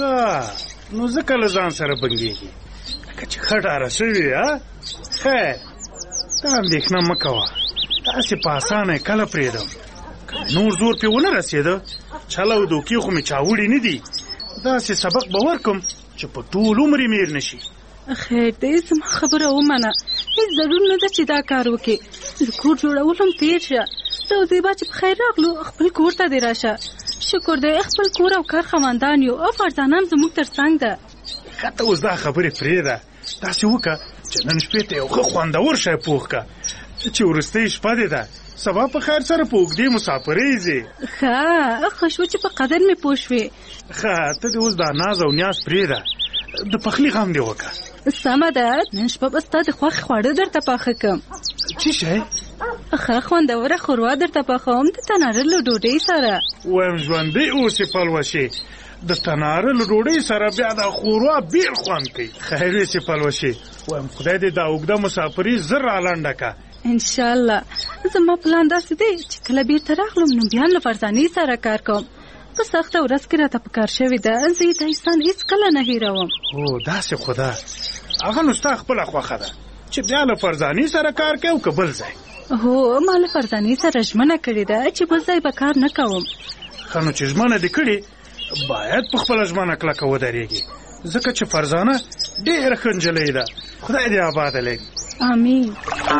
ښه، نو ځکه له ځان سره بنګېږي لکه چې ښه ډاره شوې. خیر، دا اندېښنه مه کوه، داسې په اسانه یې کله پرېږدم. نور زور پې ونه رسېده، چل او دوکې خو مې چاوړي نه دي. داسې سبق به ورکم چې په ټول عمر یې میر نه شي. خیر دی، زما خبره ومنه. هېڅ ضرور نه ده چې دا کار وکړې. د کور جوړولو هم تېر شه. ته زیبا چې په خیر راغلو، خپل کور ته دې راشه. شکر دی خپل کور او کار خاوندان یو او فرزانان زموږ تر څنګ ده. ښه، ته اوس دا خبرې پرېږده. داسې وکړه چې نن شپې ته یو ښه خوندور شی پوخ کړه چې وروستۍ شپه دې ده، سبا په خیر سره په اوږدې مسافرۍ ځې. ښه، ښه شو چې په قدر مې پوه شوې. ښه، ته دې اوس دا ناز او نیاز پرېږده، د پخلي غم دې وکړه. سمه ده، نن شپه به ستا د خوښې خواړه درته پاخه کړم. څه شی؟ ښه خوندوره ښوروا درته پخوم د تناره له ډوډۍ سره. وایم ژوندی اوسې پلوشې، د تناره له ډوډۍ سره بیا د ښوروا بېل خوند کوي. خیر ویسې پلوشې، وایم خدای دې دا اوږده مسافري زر رالنډه کړه. انشاءالله. زما پلان داسې دی چې کله بیرته راغلم نو بیا له فرزانې سره کار کوم. په سخته ورځ کې راته پکار شوې ده، زه یې داستان هېڅکله نه هېروم. هو داسې خو ده، هغه نو ستا خپله خوښه ده چې بیا له فرزانې سره کار کوي او که بل ځای. هو، ما له فرزانې سره ژمنه کړې ده چې بل ځای به کار نه کوم. ښه، نو چې ژمنه دې کړې باید په خپله ژمنه کلکه ودرېږي، ځکه چې فرزانه ډېره ښه نجلۍ ده. خدای دې آباده لري. آمین.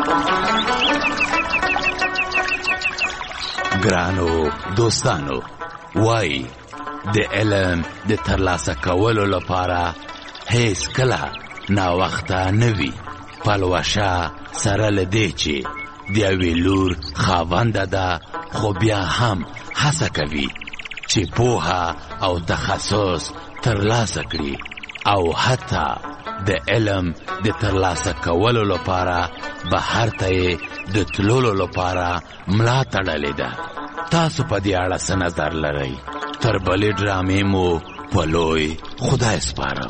ګرانو دوستانو، وای د علم د ترلاسه کولو لپاره هیڅ کله ناوخته نه وي. پلوشه سره له دې چې د یوې لور خاونده ده، خو بیا هم هڅه کوي چې پوهه او تخصص ترلاسه کړي او حتی د علم د ترلاسه کولو لپاره بهر ته یې د تللو لپاره ملا تړلې ده. تاسو په دې اړه څه نظر لرئ؟ تر بلې ډرامې مو په لوی خدای سپارم.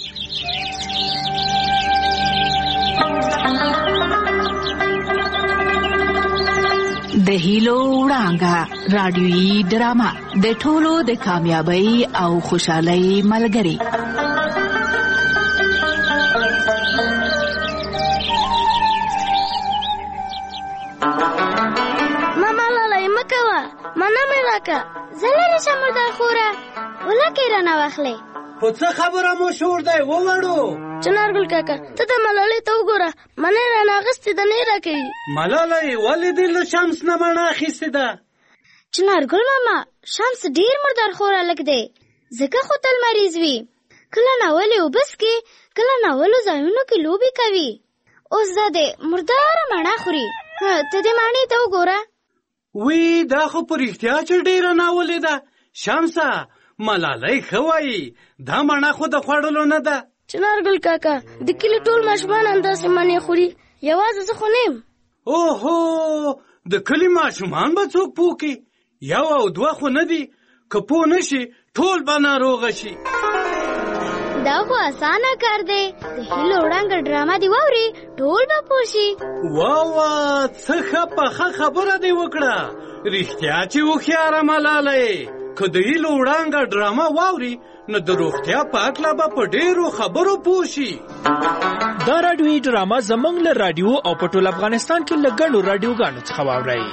د هیلو وړانګه رادیویي ډرامه د ټولو د کامیابی او خوشحالۍ ملګری. ماما لاله مکوه، مانا مې راکه، زه لرې شم مردار خوره، ولکې رانه واخلې. خو څه خبره مو شور دی ووړو؟ چنارګل کاکا، ته د ملالۍ ته وګوره، منۍ رانه اخیستې ده، نه یې راکوي. ملالۍ ولې دې له شمس نه مڼه اخیستې ده؟ چنارګل ماما، شمس ډېر مردار خوره هلک دی، ځکه خو تل مریض وي. کله ناولې اوبه څښي، کله ناولو ځایونو کې لوبې کوي. اوس دا دی مرداره مڼه خوري. ته دې مڼې ته وګوره. وی دا خو په رښتیا چې ډېره ناولې ده. شمسه، ملالۍ ښه وایي، دا مڼه خو د خوړلو نه ده. چنارګل کاکا، د کلي ټول ماشومان همداسې مڼې خوري، یوازې زه خو نه یم. اوهو، د کلي ماشومان به څوک پوه کړي؟ یو او دوه خو نه دي، که پوه نه شي ټول به ناروغه شي. دا خو اسانه کار دی، د هیلو وړانګه ډرامه دې واوري، ټول به پوه شي. واه، څه ښه پخه خبره دې وکړه. رښتیا چې هوښیاره ملالۍ، که د هیلو وړانګه ډرامه واوري نو د روغتیا په هکله به په ډېرو خبرو پوه شي. دا راډیویي ډرامه زموږ له راډیو او په ټول افغانستان کې له ګڼو راډیوګانو څخه واورئ.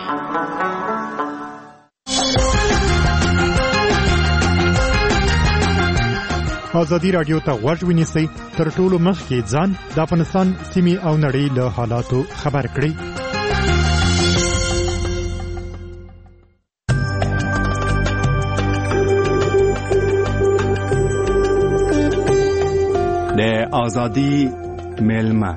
ازادي رادیو ته غوږ ونیسئ، تر ټولو مخکې ځان د افغانستان سیمې او نړۍ له حالاتو خبر کړئ. د ازادي ملما.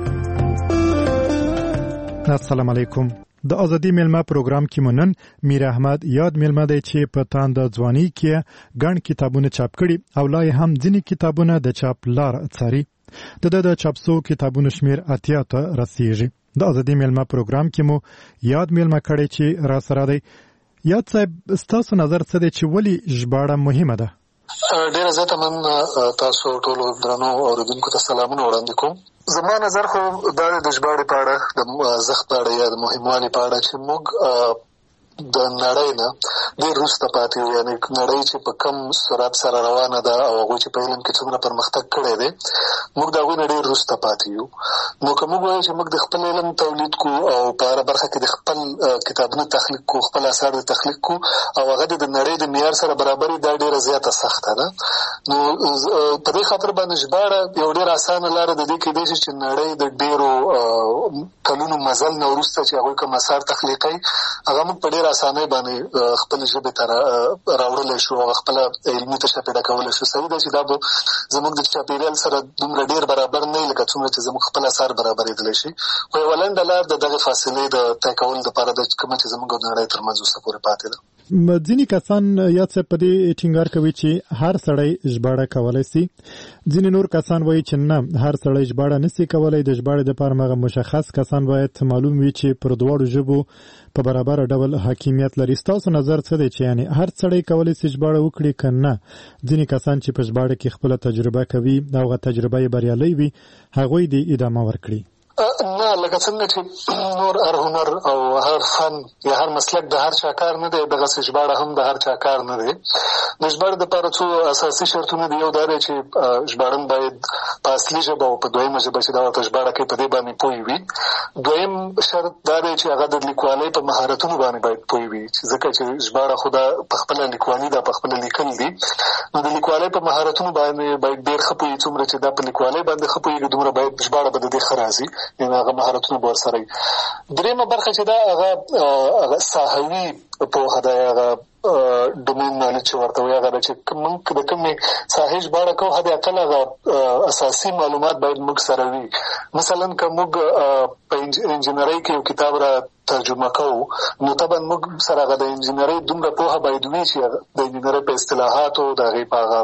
السلام علیکم. د ازادي ملما پروګرام کې مونن میر احمد یاد ملما دی چې په تاند ځواني کې ګڼ کتابونه چاپ کړي او لا هم ځینې کتابونه د چاپ لار څاري. د د چاپسو کتابونو شمیر اتیا ته رسیږي. د ازادي ملما پروګرام کې مو یاد ملما کړي چې را سره دی. یاد صاحب، ستاسو نظر څه دی چې ولې ژباړه مهمه ده؟ ډیره زیاته من تاسو ټولو درنو اوریدونکو ته سلامونه وړاندې کوم. زما نظر خو دا د ژباړې په اړه، د ارزښت په اړه یا د مهموالي په اړه چې موږ د نړۍ نه ډېر وروسته پاتې یو، یعنې نړۍ چې په کم سرعت سره روانه ده او هغوی چې په علم کې څومره پرمختګ کړی دی، موږ د هغوی نه ډېر وروسته پاتې یو. نو که موږ وایو چې موږ د خپل علم تولید کو او په هره برخه کې د خپل کتابونه تخلیق کو، خپل اثار د تخلیق کو او هغه د نړۍ د معیار سره برابري، دا ډېره زیاته سخته ده. نو په دې خاطر باندې ژباړه یو ډېر اسانه لاره د دې کېدای شي چې نړۍ د ډېرو کلونو مزل نه وروسته چې هغوی کوم اثار تخلیقوي، هغه موږ په ډېر اسانه باندې خپل ژبې ته راوړلی شو او خپل علمي تشه پیدا کولی شو. صحیح ده چې دا به زموږ د چاپېریال سره دومره ډېر برابر نه وي لکه څومره چې زموږ خپل اثار برابرېدلی شي، خو یوه لنډه لار د دغې فاصلې د طی کولو دپاره ده کومه چې زموږ او د نړۍ تر منځ اوسه پورې پاتې ده. ځینې کسان یاد صاحب په دې ټینګار کوي چې هر سړی ژباړه کولی سي. ځینې نور کسان وایي چې نه، هر سړی ژباړه نسي کولی. د ژباړې دپاره هغه مشخص کسان باید معلوم وي چې پر دواړو ژبو په برابر ډول حاکمیت لري. ستاسو نظر څه دی چې یعنی هر سړی کولی سي ژباړه وکړي که نه؟ ځینې کسان چې په ژباړه کې خپله تجربه کوي او هغه تجربه یې بریالی وي، هغوی دې ادامه ورکړي. نه، لکه څنګه چې نور هر هنر او هر فن یا هر مسلک د هر چا کار نه دی، دغسې ژباړه هم د هر چا کار نه دی. د ژباړې دپاره څو اساسي شرطونه دي. یو دا دی چې ژباړن باید په اصلي ژبه او په دویمه ژبه چې دا ورته ژباړه کوي په دې باندې پوه وي. دویم شرط دا دی چې هغه د لیکوالۍ په مهارتونو باندې باید پوه وي، ځکه چې ژباړه خو دا په خپله لیکوالي ده، په خپله لیکل دي. نو د لیکوالۍ په مهارتونو باندې باید ډېر ښه پوهېږي. څومره چې دا په لیکوالۍ باندې ښه پوهېږي، دومره باید ژباړه به د دې ښه راځي، یعنې هغه مهارتونه به ورسره وي. درېیمه برخه چې دا هغه هغه ساحوي پوهه ده، هغه ډومین نالج چې ورته وایي، هغه ده چې موږ د کومې ساحې ژباړه کوو، حد اقل هغه اساسي معلومات باید موږ سره وي. مثلا که موږ په انجینرۍ کې یو کتاب را ترجمه کوو، نو طبعا موږ سره هغه د انجینرۍ دومره پوهه باید وي چې د انجینرۍ په اصطلاحاتو، د هغې په هغه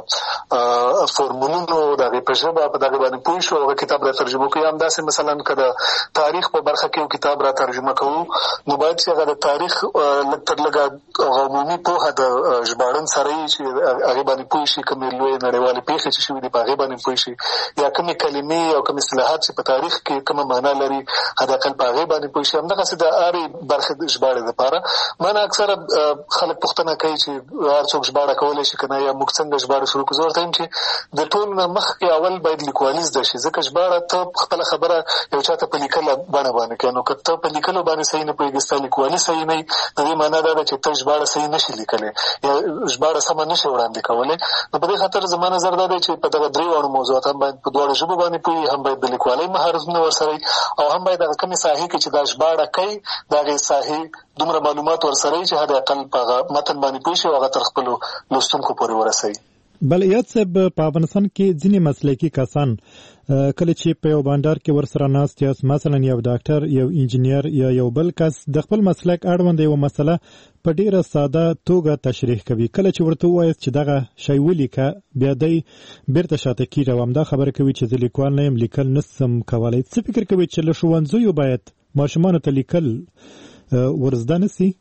فورمولونو، د هغې په ژبه په دغې باندې پوه شو، هغه کتاب را ترجمه کوو. یا همداسې مثلا که د تاریخ په برخه کې یو کتاب را ترجمه کوو، نو باید چې هغه د تاریخ لږ تر لږه عمومي پوهه د ژباړن سره وي چې هغې باندې پوه شي، کومې لویې نړیوالې پېښې چې شوي دي په هغې باندې پوه شي، یا کومې کلمې او کوم اصطلاحات چې په تاریخ کې کومه معنا لري، حد اقل په هغې باندې پوه شي. همدغسې د هرې برخې د ژباړې دپاره ما نه اکثره خلک پوښتنه کوي چې هر څوک ژباړه کولی شي که نه، یا موږ څنګه ژباړه شروع کړو. زه ورته وایم چې د ټولو نه مخکې اول باید لیکوالي زده شي، ځکه ژباړه ته خپله خبره یو چا ته په لیکله بڼه باندې کوې. نو که ته په لیکلو باندې صحیح نه پوهېږې، ستا لیکوالي صحیح نه وي، د دې معنا دا ده چې ته ژباړه صحیح نه شي لیکلی یا ژباړه سمه نه شي وړاندې کولی. نو په دې خاطر زما نظر دا دی چې په دغه درې واړو موضوعات هم باید په دواړو ژبو باندې پوهي، هم باید د لیکوالۍ مهارتونه ورسره وي، او هم باید هغه کومې ساحې کې چې دا ژباړه کوي د هغې ساحې دومره معلومات ورسره وي چې حد اقل په هغه متن باندې پوه شي او هغه تر خپلو لوستونکو پورې ورسوي. بل یاد صاحب، په افغانستان کې ځینې مسلکي کسان کله چې په یو بانډار کې ورسره ناست یاست، مثلا یو ډاکټر، یو انجینیر یا یو بل کس د خپل مسلک اړوند یوه مسله په ډیره ساده توګه تشریح کوي. کله چې ورته ووایاست چې دغه شی ولیکه، بیا دی بیرته شاته کېږي او همدا خبره کوي چې زه لیکوال نه یم، لیکل نسم کولی. څه فکر کوي چې له ښوونځیو باید ماشومانو ته لیکل ورزده نه سي؟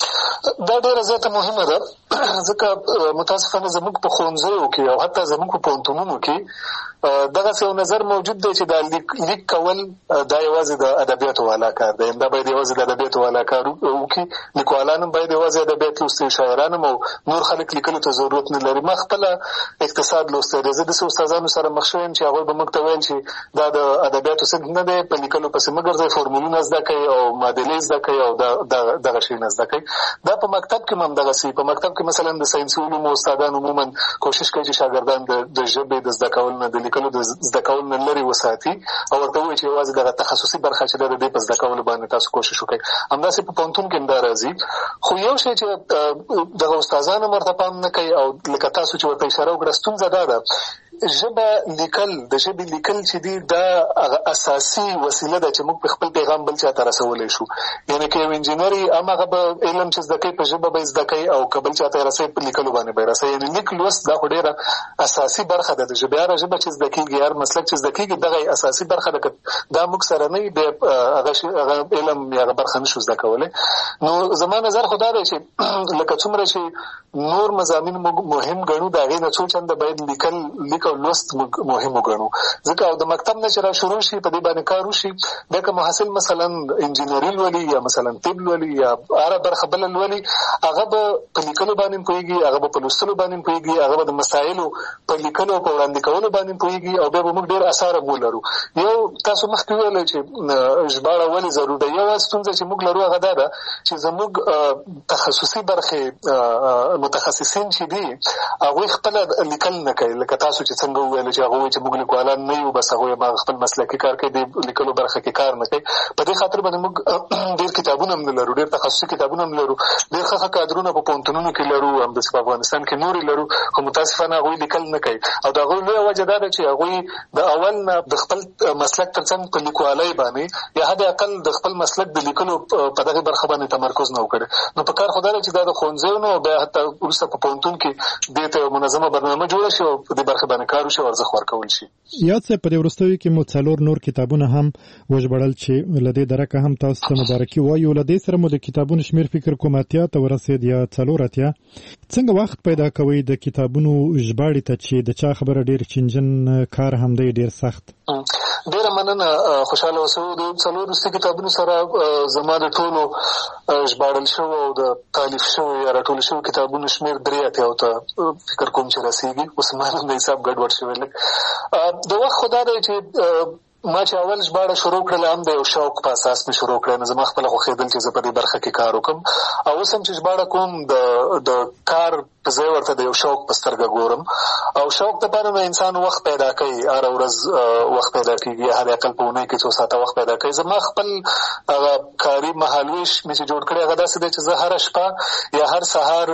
دا ډېره زیاته مهمه ده، ځکه متاسفانه زموږ په ښوونځیو کې او حتی زموږ په پوهنتونونو کې دغسې یو نظر موجود دی چې دا لیک لیک کول دا یوازې د ادبیاتو والا کار دی، دا باید یوازې د ادبیاتو والا کار وکړي. لیکوالان هم باید یوازې ادبیات لوستي، شاعران هم او نور خلک لیکلو ته ضرورت نه لري. ما خپله اقتصاد لوستی دی، زه داسې استادانو سره مخ شوی یم چې هغوی به موږ ته ویل چې دا د ادبیاتو صنف نه دی، په لیکلو پسې مه ګرځئ، فورمولونه زده کوئ او معادلې زده کوئ او دغه شی نه زده کوئ. دا په مکتب کې هم دغسې په مکتب کې مثلا د ساینسي علومو استادان عموما کوشش کوي چې شاګردان د ژبې د زده کولو نه د لیکلو د زده کولو نه لرې وساتي او ورته ووایي چې یوازې دغه تخصصي برخه چې ده د دې په زده کولو باندې تاسو کوشش وکړئ. همداسې په پوهنتون کې هم دا راځي. خو یو شی چې دغه استادان هم ورته پام نه کوي او لکه تاسو چې ورته اشاره وکړه ستونزه دا ده ژبه لیکل د ژبې لیکل چې دي دا اساسي وسیله ده چې موږ په خپل پیغام بل چا ته رسولی شو. یعنې که یو انجینر یې هماغه به علم چې زده کوي په ژبه به یې زده کوي او که بل چا ته یې رسوي په لیکلو باندې به یې رسوي. یعنې لیک لوست دا خو ډېره اساسي برخه ده د ژبې. هره ژبه چې زده کېږي هر مسلک چې زده کېږي دغه اساسي برخه ده. که دا موږ سره نه وي بیا هغه علم یا هغه برخه نشو زده کولی. نو زما نظر خو دا دی چې لکه څومره چې نور مضامین موږ مهم ګڼو د هغې نه څو چنده باید لیکل لیک او لوست مهم وګڼو. ځکه او د مکتب نه چې را شروع شي په دې باندې کار وشي بیا که محصل مثلا انجینري لولي یا مثلا طب لولي یا هره برخه بله لولي هغه به په لیکلو باندې پوهېږي هغه به په لوستلو باندې پوهېږي هغه به د مسایلو په لیکلو او په وړاندې کولو باندې پوهېږي او بیا به موږ ډېر اثار هم ولرو. یو تاسو مخکې وویلی چې ژباړه ولې ضرور ده. یوه ستونزه چې موږ لرو هغه دا ده چې زموږ تخصصي برخې متخصصین چې دي هغوی خپله لیکل نه کوي. لکه تاسو چې څنګه وویل چې هغه وایي چې موږ لیکوالان نه یو بس هغوی ما خپل مسلکي کار کوي د لیکلو برخه کې کار نه کوي. په دې خاطر باندې موږ ډېر کتابونه هم نه لرو ډېر تخصصي کتابونه هم لرو ډېر ښه ښه کادرونه په پوهنتونونو کې لرو همداسې په افغانستان کې نورې لرو خو متاسفانه هغوی لیکل نه کوي. او د هغوی لویه وجه دا ده چې هغوی د اول نه د خپل مسلک تر څنګ په لیکوالۍ باندې یا حد اقل د خپل مسلک د لیکلو په دغې برخه باندې تمرکز نه وکړي. نو په کار خو دا ده چې دا د ښوونځیو نه بیا حتی وروسته په پوهنتون کې دې ته منظمه برنامه جوړه شي او په دې برخه باندې کار وشي او ارزښت ورکول شي. یاد صاحب په دې وروستیو کې مو څلور نور کتابونه هم وژباړل چې له دې درکه هم تاسو ته مبارکي وایو. له دې سره مو د کتابونو شمېر فکر کوم اتیا ته ورسېد یا څلور اتیا. څنګه وخت پیدا کوئ د کتابونو ژباړې ته چې د چا خبره ډېر چینجن کار هم دی ډېر سخت؟ ډېره مننه خوشحاله اوسئ. د څلور وروستي کتابونو سره زما د ټولو ژباړل شوو او د تالیف شوو یا راټول شوو کتابونو شمېر درې اتیاو ته فکر کوم چې رسېږي. اوس ما د حساب ګډوډ شوی لږ. د وخت خو دا دی چې ما چې اول ژباړه شروع کړله هم د یو شوق په اساس مې شروع کړه. نو زما خپله خوښېدل چې زه په دې برخه کې کار وکړم او اوس هم چې ژباړه کوم د د کار په ځای ورته د یو شوق په سترګه ګورم. او شوق دپاره نو انسان وخت پیدا کوي هره ورځ وخت پیدا کېږي حد اقل په اونۍ کې څو ساعته وخت پیدا کوي. زما خپل هغه کاري مهالویش مې چې جوړ کړی هغه داسې دی چې زه هره شپه یا هر سهار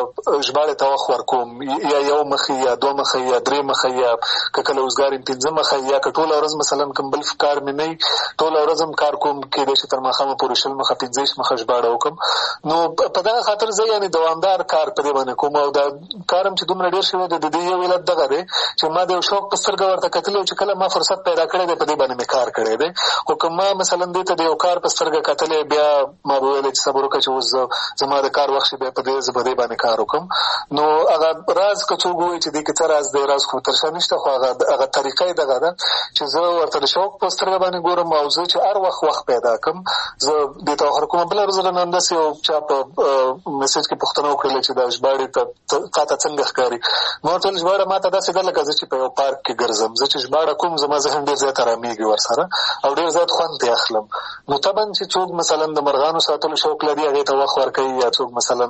ژباړې ته وخت ورکوم یا یو مخې یا دوه مخې یا درې مخې یا که کله اوزګار یم پنځه مخې یا که ټوله ورځ مثلا کوم بل کار مې نه وي ټوله ورځ هم کار کوم کېدای شي تر ماښامه پورې شل مخه پنځه ویشت مخه ژباړه وکړم. نو په دغه خاطر زه یعنې دوامدار کار په دې باندې کوم او دا کار هم چې دومره ډېر شوی دی د دې یو علت دغه دی چې ما د یو شوق په سترګه ورته کتلي او چې کله ما فرصت پیدا کړی دی په دې باندې مې کار کړی دی. خو که ما مثلا دې ته د یو کار په سترګه کتلی بیا ما به ویلی چې صبر وکړه چې اوس زما د کار وخت شي بیا په دې زه په دې باندې کار وکړم. نو هغه راز که څوک ووایي چې دې کې څه راز دی راز خو تر شا نشته خو هغه هغه طریقه یې دغه ده چې زه ورته د شوق په سترګه باندې ګورم او زه چې هر وخت وخت پیدا کړم زه دې ته وخت کوم. بله ورځ رانه همداسې یو چا په میسج کې پوښتنه وکړله چې دا ژباړې ته تا ته څنګه ښکاري. ما ورته ویل ژباړه ما ته داسې ده لکه زه چې په یو پارک کې ګرځم. زه چې ژباړه کوم زما ذهن ډېر زیات ارامېږي ورسره او ډېر زیات خوند ترې اخلم. نو طبعا چې څوک مثلا د مرغانو ساتلو شوق لري هغې ته وخت ورکوي یا څوک مثلا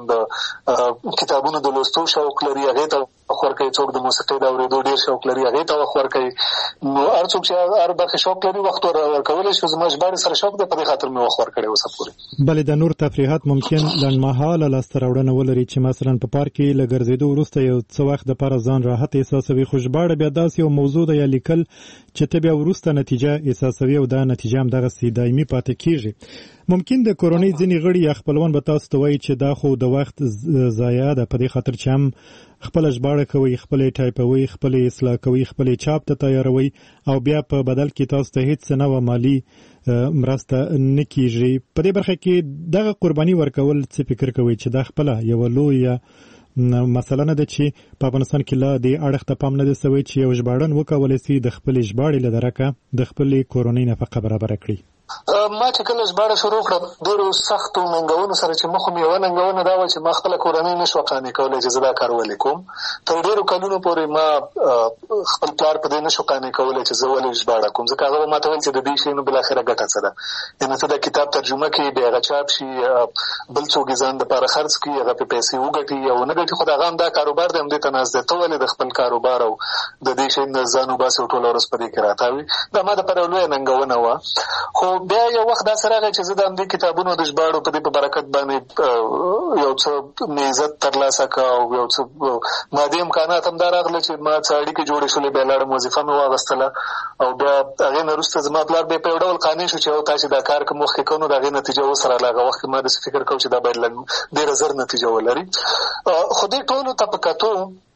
د کتابونو د لوستو شوق لري هغې ته وخت ورکوي څوک د موسیقۍ د اورېدو ډېر شوق لري هغې ته وخت ورکوي. نو هر څوک چې هر برخې شوق لري وخت ورکولی شي. زما ژباړې سره شوق دی په دې خاطر مې وخت ورکړی اوسه پورې. بلې د نور تفریحات ممکن لنډمهاله لاسته راوړنه ولري چې مثلا په پارک کې له ګرځېدو وروسته یو څه وخت دپاره ځان راحت احساسوي. خو ژباړه بیا داسې یو موضوع ده یا لیکل چې ته بیا وروسته نتیجه احساسوي او دا نتیجه هم دغسې دایمي پاتې کېږي. ممکن د کورنۍ ځینې غړي یا خپلوان به تاسو ته وایي چې دا خو د وخت ضایع ده په دې خاطر چې هم خپله ژباړه کوئ خپله یې ټایپوئ خپله یې اصلاح کوئ خپله یې چاپ ته تیاروئ او بیا په بدل کې تاسو ته هېڅ څه نوه مالي مرسته نه کېږي. په دې برخه کې دغه قرباني ورکول څه فکر کوئ چې دا خپله یوه لویه مسله نه ده چې په افغانستان کې لا دې اړخ ته پام نه دی سوی چې یو ژباړن وکولی سي د خپلې ژباړې له درکه د خپلې کورنۍ نفقه برابره کړي؟ ما چې کله ژباړه شروع کړه ډېرو سختو ننګونو سره چې مخ مې یوه ننګونه دا وه چې ما خپله کورنۍ نه شوه قانع کولی چې زه دا کار ولې کوم. تر ډېرو کلونو پورې ما خپل پلار په دې نه شو قانع کولی چې زه ولې ژباړه کوم، ځکه هغه به ما ته ویل چې د دې شي نو بالاخره ګټه څه ده، یعنې ته دا کتاب ترجمه کړي، بیا هغه چاپ شي، بل څوک یې ځان دپاره خرڅ کړي، هغه پې پیسې وګټي یا ونه ګټي، خو د هغه هم دا کاروبار دی، همدې ته ناست دی. ته ولې د خپل کاروبار او د دې شي نه ځان وباسې او ټوله ورځ په دې کې راتاوي؟ دا ما دپاره لویه ننګونه وه. خو بیا یو وخت داسې راغی چې زه د همدې کتابونو د ژباړو په دې په برکت باندې یو څه مې عزت ترلاسه کړه او یو څه مادي امکانات هم دا راغله چې ما څه اړیکې جوړې شولې، بیا لاړم وظیفه مې واغېستله او بیا هغې نه وروسته زما پلار بیا په یو ډول قانع شو چې او تا چې دا کار کوم وخت کې کوو نو د هغې نتیجه اوس راغله. هغه وخت کې ما داسې فکر کوم چې دا باید ډېره زر نتیجه ولري. خو دې ټولو ته په کتو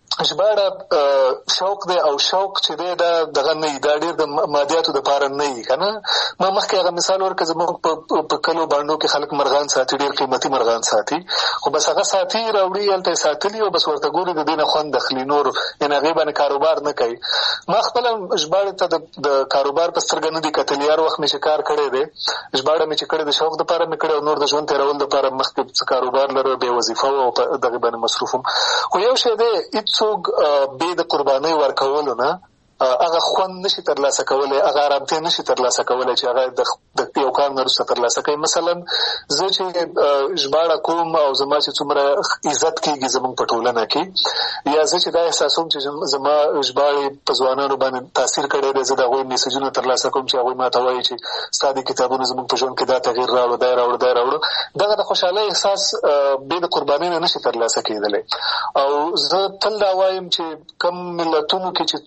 ژباړه شوق دی او شوق چې دی دا دغه نه وي، دا ډېر د مادیاتو دپاره نه وي که نه. ما مخکې هغه مثال ورکړه زموږ په کلو بانډو کې خلک مرغان ساتي، ډېر قیمتي مرغان ساتي، خو بس هغه ساتي راوړي هلته یې ساتلي او بس ورته ګوري د دې نه خوند اخلي، نور یعنې هغې باندې کاروبار نه کوي. ما خپله ژباړې ته د کاروبار په سترګه نه دي کتلي، هر وخت مې چې کار کړی دی ژباړه مې چې کړې د شوق دپاره مې کړې او نور د ژوند تېرول دپاره مخکې څه کاروبار لرو، بې وظیفه وه او په دغې باندې مصروف وم. خو یو شی دی هېڅوک بې د قربانۍ ورکولو نه هغه خوند نشي ترلاسه کولی، هغه ارامتیا نشي ترلاسه کولی چې هغه د یو کار نه وروسته ترلاسه کوي. مثلا زه چې ژباړه کوم او زما چې څومره عزت کېږي زموږ په ټولنه کې، یا زه چې دا احساسوم چې زما ژباړې په ځوانانو باندې تاثیر کړی دی، زه د هغوی میسجونه ترلاسه کوم چې هغوی ما ته وایي چې ستا دې کتابونه زموږ په ژوند کې دا تغییر راوړو، دا یې راوړو، دا یې راوړو. دغه د خوشحالۍ احساس بې د قربانۍ نه نشي ترلاسه کېدلی. او زه تل دا وایم چې کم ملتونو کې چې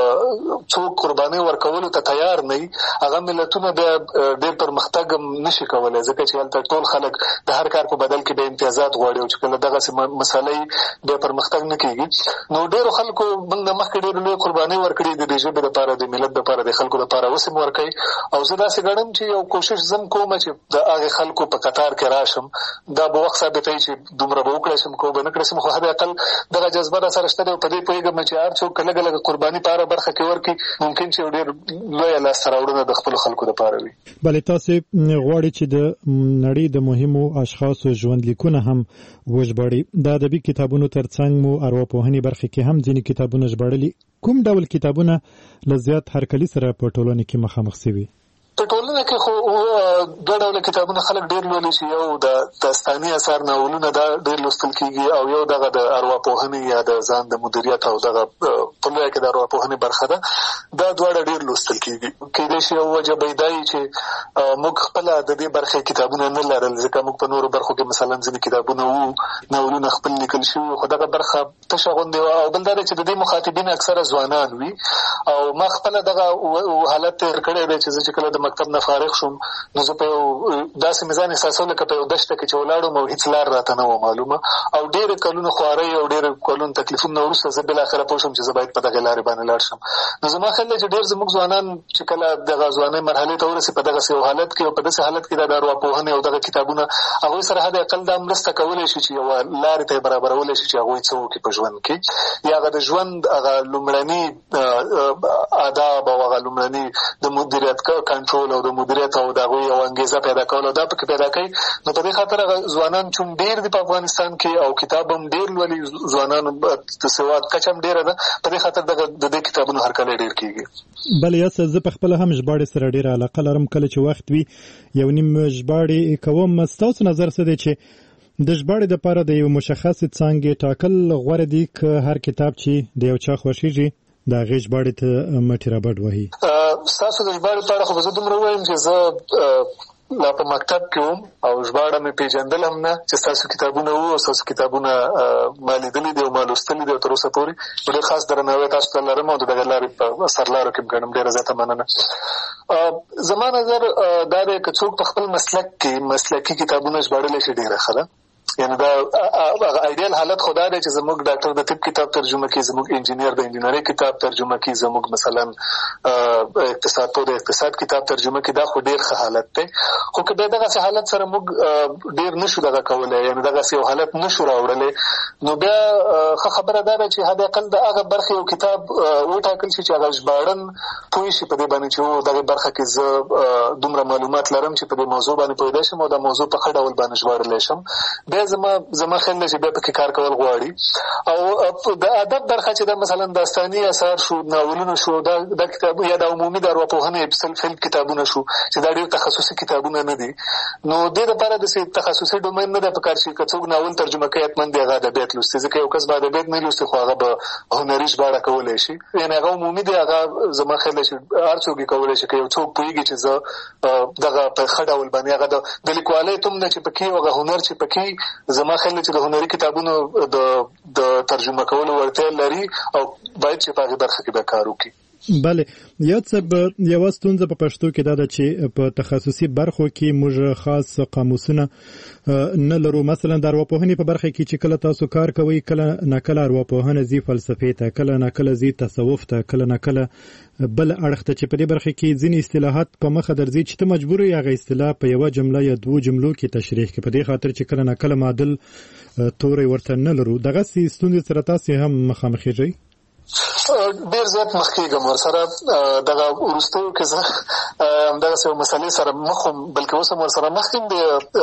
څوک قربانۍ ورکولو ته تیار نه وي، هغه ملتونه بیا ډېر پرمختګ هم نشي کولی، ځکه چې هلته ټول خلک د هر کار په بدل کې بیا امتیازات غواړي او چې کله دغسې مسله بیا پرمختګ نه کېږي. نو ډېرو خلکو موږ نه مخکې ډېرې لویې قربانۍ ورکړي د دې ژبې دپاره، د ملت دپاره، د خلکو دپاره، اوس هم ورکوي. او زه داسې ګڼم چې یو کوشش زه هم کوم چې د هغې خلکو په قطار کې راشم. دا به وخت ثابتوي چې دومره به وکړی شم که به نه کړی شم، خو حد اقل دغه جذبه را سره شته دی او په دې پوهېږم چې هر څوک که لږه لږه قرباني په هره برخه کې ورکړي، ممکن چې ډېر لویه لاسته راوړنه د خپلو خلکو دپاره وي. بلې تاسې غواړئ چې د نړۍ د مهمو اشخاصو ژوندلیکونه هم وژباړئ. د ادبي کتابونو تر څنګ مو ارواپوهنې برخې کې هم ځینې کتابونه ژباړلي. کوم ډول کتابونه له زیات هرکلي سره په ټولنه کې مخامخ شوي؟ په ټولنه کې خو دوه ډوله کتابونه خلک ډېر لولي، چې یو د داستاني اثار ناولونه دا ډېر لوستل کېږي، او یو دغه د ارواپوهنې یا د ځان د مدیریت او دغه په لویه کې د ارواپوهنې برخه ده، دا دواړه ډېر لوستل کېږي. کېدای شي یو وجه به یې دا وي چې موږ خپله د دې برخې کتابونه نه لرل، ځکه موږ په نورو برخو کې مثلا ځینې کتابونه وو، ناولونه خپل لیکل شوي، خو دغه برخه تشه غوندې وه. او بل دا دی چې د دې مخاطبین اکثره ځوانان وي، او ما خپله دغه حالت تېر کړی دی چې زه چې کله د مکتب نه فارغ شوم نو زه په یو داسې مې ځان احساسوم لکه په یو دښته کې چې ولاړم او هېڅ لار راته نه وه معلومه، او ډېرې کلونه خوارۍ او ډېرې کلونه تکلیفونه وروسته زه بالاخره پوه شم چې زه باید په دغې لارې باندې لاړ شم. نو زما خیال دی چې ډېر زموږ ځوانان چې کله دغه ځوانۍ مرحلې ته ورسي په دغسې یو حالت کې او په داسې حالت کې دا د ارواپوهنې او دغه کتابونه هغوی سره حد اقل دا مرسته کولی شي چې یوه لارې ته یې برابرولی شي چې هغوی څه وکړي په ژوند کې، یا هغه د ژوند هغه لومړني آداب او هغه لومړني د مدیریت کنټرول او د مدیریت او د هغوی یو انګېزه پیدا کول او دا پکې پیدا کوي. نو په دې خاطر هغه ځوانان چون ډېر دي په افغانستان کې او کتاب هم ډېر لولي، ځوانانو د سواد کچه هم ډېره ده، په دې خاطر دغه د دې کتابونو هرکلی ډېر کېږي. بله یاسه زه په خپله هم ژباړې سره ډېره علاقه لرم. کله چې وخت وي یو نیم ژباړې کوم. ستاسو نظر څه دی چې د ژباړې دپاره د یو مشخصې څانګې ټاکل غوره دي که هر کتاب چې د یو چا خوښېږي د هغې ژباړې ته مټې رابډ وهي؟ ستاسو د ژباړې په اړه خو به زه دومره ووایم چې زه لا په مکتب کې وم او ژباړه مې پېژندل هم نه چې ستاسو کتابونه وو او ستاسو کتابونه ما لیدلي دي او ما لوستلي دي او تر اوسه پورې. ډېر خاص درناوی تاسو ته لرم او د دغې لارې په سرلارو کې م ګڼم. ډېره زیاته مننه. زما نظر دا دی که څوک په خپل مسلک کې مسلکي کتابونه ژباړلی شي ډېره ښه ده، یعنی دا ایډیال حالت خدا دی چې زموږ ډاکټر د طب کتاب ترجمه کوي، زموږ انجینیر د انجینری کتاب ترجمه کوي، زموږ مثلا اقتصاد په د اقتصاد کتاب ترجمه کوي. دا خو ډیر ښه حالت دی. خو که دغه حالت سره موږ ډیر نشو دغه کولای، یعنی دغه یو حالت نشو راوړلی، نو بیا ښه خبره دا ده چې حد اقل د هغه برخې یو کتاب وټاکل شي چې هغه ژباړن پوه شي په دې باندې چې او دغه برخه کې زه دومره معلومات لرم چې په دې موضوع باندې پوهېدای شم او دا موضوع په ښه ډول باندې ژباړلی شم. بیا زما زما خیال دی چې بیا پکې کار کول غواړي. او د ادب برخه چې دا مثلا داستاني اثار شو، ناولونه شو، دا د کتاب یا د عمومي د ارواپوهنې سلف هیلپ کتابونه شو چې دا ډېر تخصصي کتابونه نه دي، نو دې لپاره د تخصصي ډومین نه ده پکار چې که څوک ناول ترجمه کوي حتما د هغه ادبیات لوستي، ځکه یو کس به ادبیات نه لوستي خو هغه به هنري ژباړه کولی شي. یعنې هغه عمومي دی، هغه زما خیال دی چې هر څوک یې کولی شي. که یو څوک پوهېږي چې زه دغه په ښه ډول باندې هغه د لیکوالۍ توم نه چې پکې هغه هنر چې پکې زما خیال دی چې د هنري کتابونو د د ترجمه کولو وړتیا لري او باید چې په هغې برخه کې به کار وکړي. بله، یو څه یوه ستونزه په پښتو کې دا ده چې په تخصصي برخو کې موږ خاص قاموسونه نه لرو. مثلا د ارواپوهنې په برخه کې چې کله تاسو کار کوئ، کله نه کله ارواپوهنه ځي فلسفې ته، کله نه کله ځي تصوف ته، کله نه کله بل اړخ ته، چې په دې برخه کې ځینې اصطلاحات په مخه درځي چې ته مجبور یې هغه اصطلاح په یوه جمله یا دوو جملو کې تشریح کړې، په دې خاطر چې کله نه کله معادل توری ورته نه لرو. دغسې ستونزې سره تاسې هم مخامخېږئ؟ ډیر زیات مخ کېږم ورسره. دغه وروستیو کې زه همدغسې یو مسلې سره مخ وم، بلکې اوس هم ورسره مخ یم.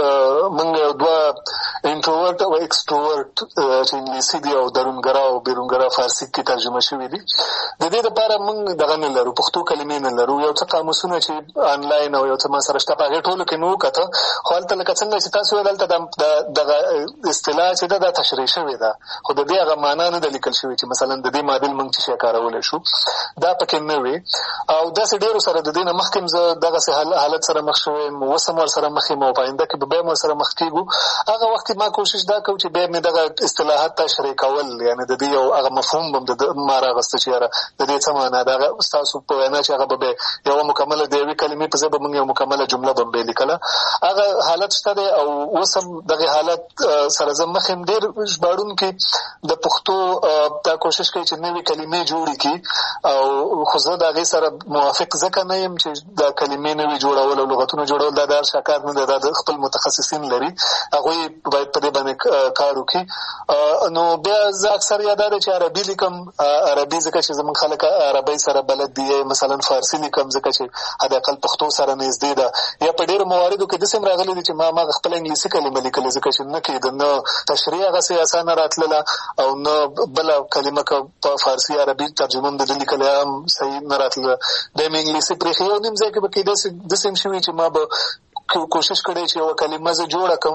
موږ یو دوه انټروورټ او ایکسټروورټ چې انګلیسي دي او درونګرا او بیرونګرا فارسي کې ترجمه شوي دي، د دې دپاره موږ دغه نه لرو، پښتو کلمې نه لرو. یو څه قاموسونه چې آنلاین او یو څه ما سره شته په هغې ټولو کې مې وکته، خو هلته لکه څنګه چې تاسو ویل هلته دغه اصطلاح چې ده دا تشریح شوې ده، خو د دې هغه معنا نه ده لیکل شوې چې مثلا د دې معادل موږ چې شی کارولی شو، دا پکې نه وي. او داسې ډېرو سره د دې نه مخکې زه دغسې حالت سره مخ شوی یم، اوس هم ورسره مخ یم او په آینده کې به بیا هم ورسره مخ کېږو. هغه وخت کې ما کوشش دا کوو چې بیا مې دغه اصطلاحات تشریح کول، یعنې د دې یو هغه مفهوم به د ما راغسته چې یاره د دې څه معنا ده. هغه ستاسو په وینا چې هغه به بیا یوه مکمله د یوې کلمې په ځای به موږ یو مکمله جمله به بیا لیکله، هغه حالت شته دی. او اوس هم دغې حالت سره زه مخ یم. ډېر ژباړونکي د پښتو دا کوشش کوي چې نوې کلمې جوړې کړي، او خو زه د هغې سره موافق ځکه نه یم چې دا کلمې نوې جوړول او لغتونه جوړول دا د هر چا کار نه دی، دا د خپل متخصصین لري، هغوی باید په دې باندې کار وکړي. نو بیا زه اکثر یا دا دی چې عربي لیکم، عربي ځکه چې زموږ خلک عربۍ سره بلد دي، مثلا فارسي لیکم ځکه چې حداقل پښتو سره نږدې ده. یا په ډېرو مواردو کې داسې هم راغلي دي چې ما ما خپله انګلیسي کلمه لیکلې ځکه چې نه کېده، نه تشریح هغسې اسانه راتلله او نه بله کلمه که په فارسي عربي ترجمه هم د ده لیکلی هم صحیح نه راتله. بیا مې انګلیسي پرېښې. یو نیم ځای کې به کېدای سي داسې هم شوي چې ما به کوشش کړی چې یوه کلمه زه جوړه کړم،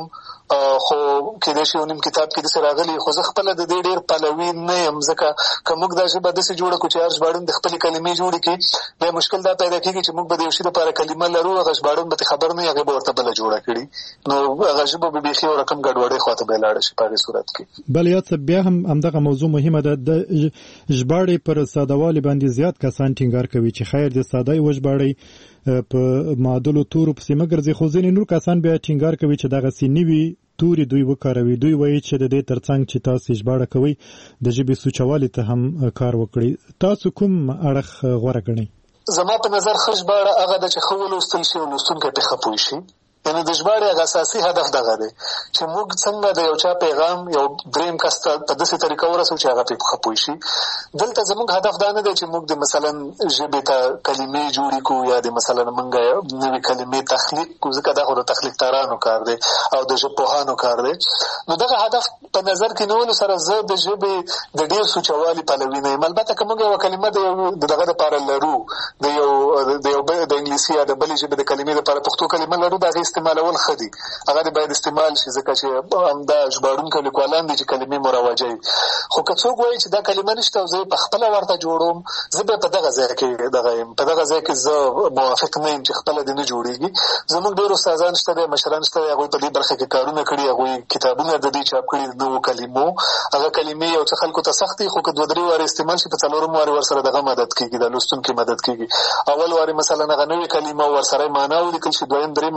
خو کېدای شي یو نیم کتاب کې داسې راغلي، خو زه خپله د دې ډېر پلوي نه یم. ځکه که موږ دا ژبه داسې جوړه کړو چې هر ژباړن د خپلې کلمې جوړې کړي، بیا مشکل دا پیدا کېږي چې موږ به د یو شي دپاره کلمه لرو، هغه ژباړن به ترې خبر نه وي، هغې به ورته بله جوړه کړي، نو هغه ژبه به بیخي یو رقم ګډوډۍ خواته به لاړه شي په هغې صورت کې. بل یاد څه بیا هم همدغه موضوع مهمه ده. د ژباړې پر سادهوالي باندې زیات کسان ټینګار کوي چې خیر د ساده یې وژباړئ، په معادلو تورو پسې مه ګرځئ، خو ځینې نور کسان بیا ټینګار کوي چې دغسې نوي توري دوی وکاروي. دوی وایي چې د دې ترڅنګ چې تاسو ژباړه کوئ د ژبې سوچوالي ته هم کار وکړئ. تاسو کوم اړخ غوره ګڼئ؟ زما په نظر ښه ژباړه هغه ده چې ښه ولوستل شي او لوستونکی پرې ښه پوه شي. یعنې د ژباړې هغه اساسي هدف دغه دی چې موږ څنګه د یو چا پیغام یو دریم کس ته په داسې طریقه ورسوو چې هغه پرې ښه پوه شي. دلته زموږ هدف دا نه دی چې موږ د مثلا ژبې ته کلمې جوړې کړو یا د مثلا موږ نوې کلمې تخلیق کړو، ځکه دا خو د تخلیقدارانو کار دی او د ژبپوهانو کار دی. نو دغه هدف په نظر کې نیولو سره زه د ژبې د ډېر سوچوالي پلوي نه یم. البته که موږ یوه کلمه د دغه دپاره لرو، د یو د یو د انګلیسي یا د بلې ژبې د کلمې دپاره پښتو کلمه لرو، د هغې استعمالول ښه دي، هغه دې باید استعمال شي، ځکه چې همدا ژباړونکي او لیکوالان دي چې کلمې مروجوي. خو که څوک وایي چې دا کلمه نشته او زه یې په خپله ورته جوړوم، زه بیا په دغه ځای کې دغه یم په دغه ځای کې زه موافق نه یم چې خپله دې نه جوړېږي. زموږ ډېر استادان شته دی، مشران شته دی، هغوی په دې برخه کې کارونه کړي، هغوی کتابونه د دې چاپ کړي د نوو کلمو. هغه کلمې یو څه خلکو ته سخت دي، خو که دوه درې وارې استعمال شي په څلورم وارې ورسره دغه مدد کېږي، د لوستونکي مدد کېږي. اول وارې مثلا هغه نوې کلمه ورسره معنا ولیکل شي، دویم درېیم وارې که خپله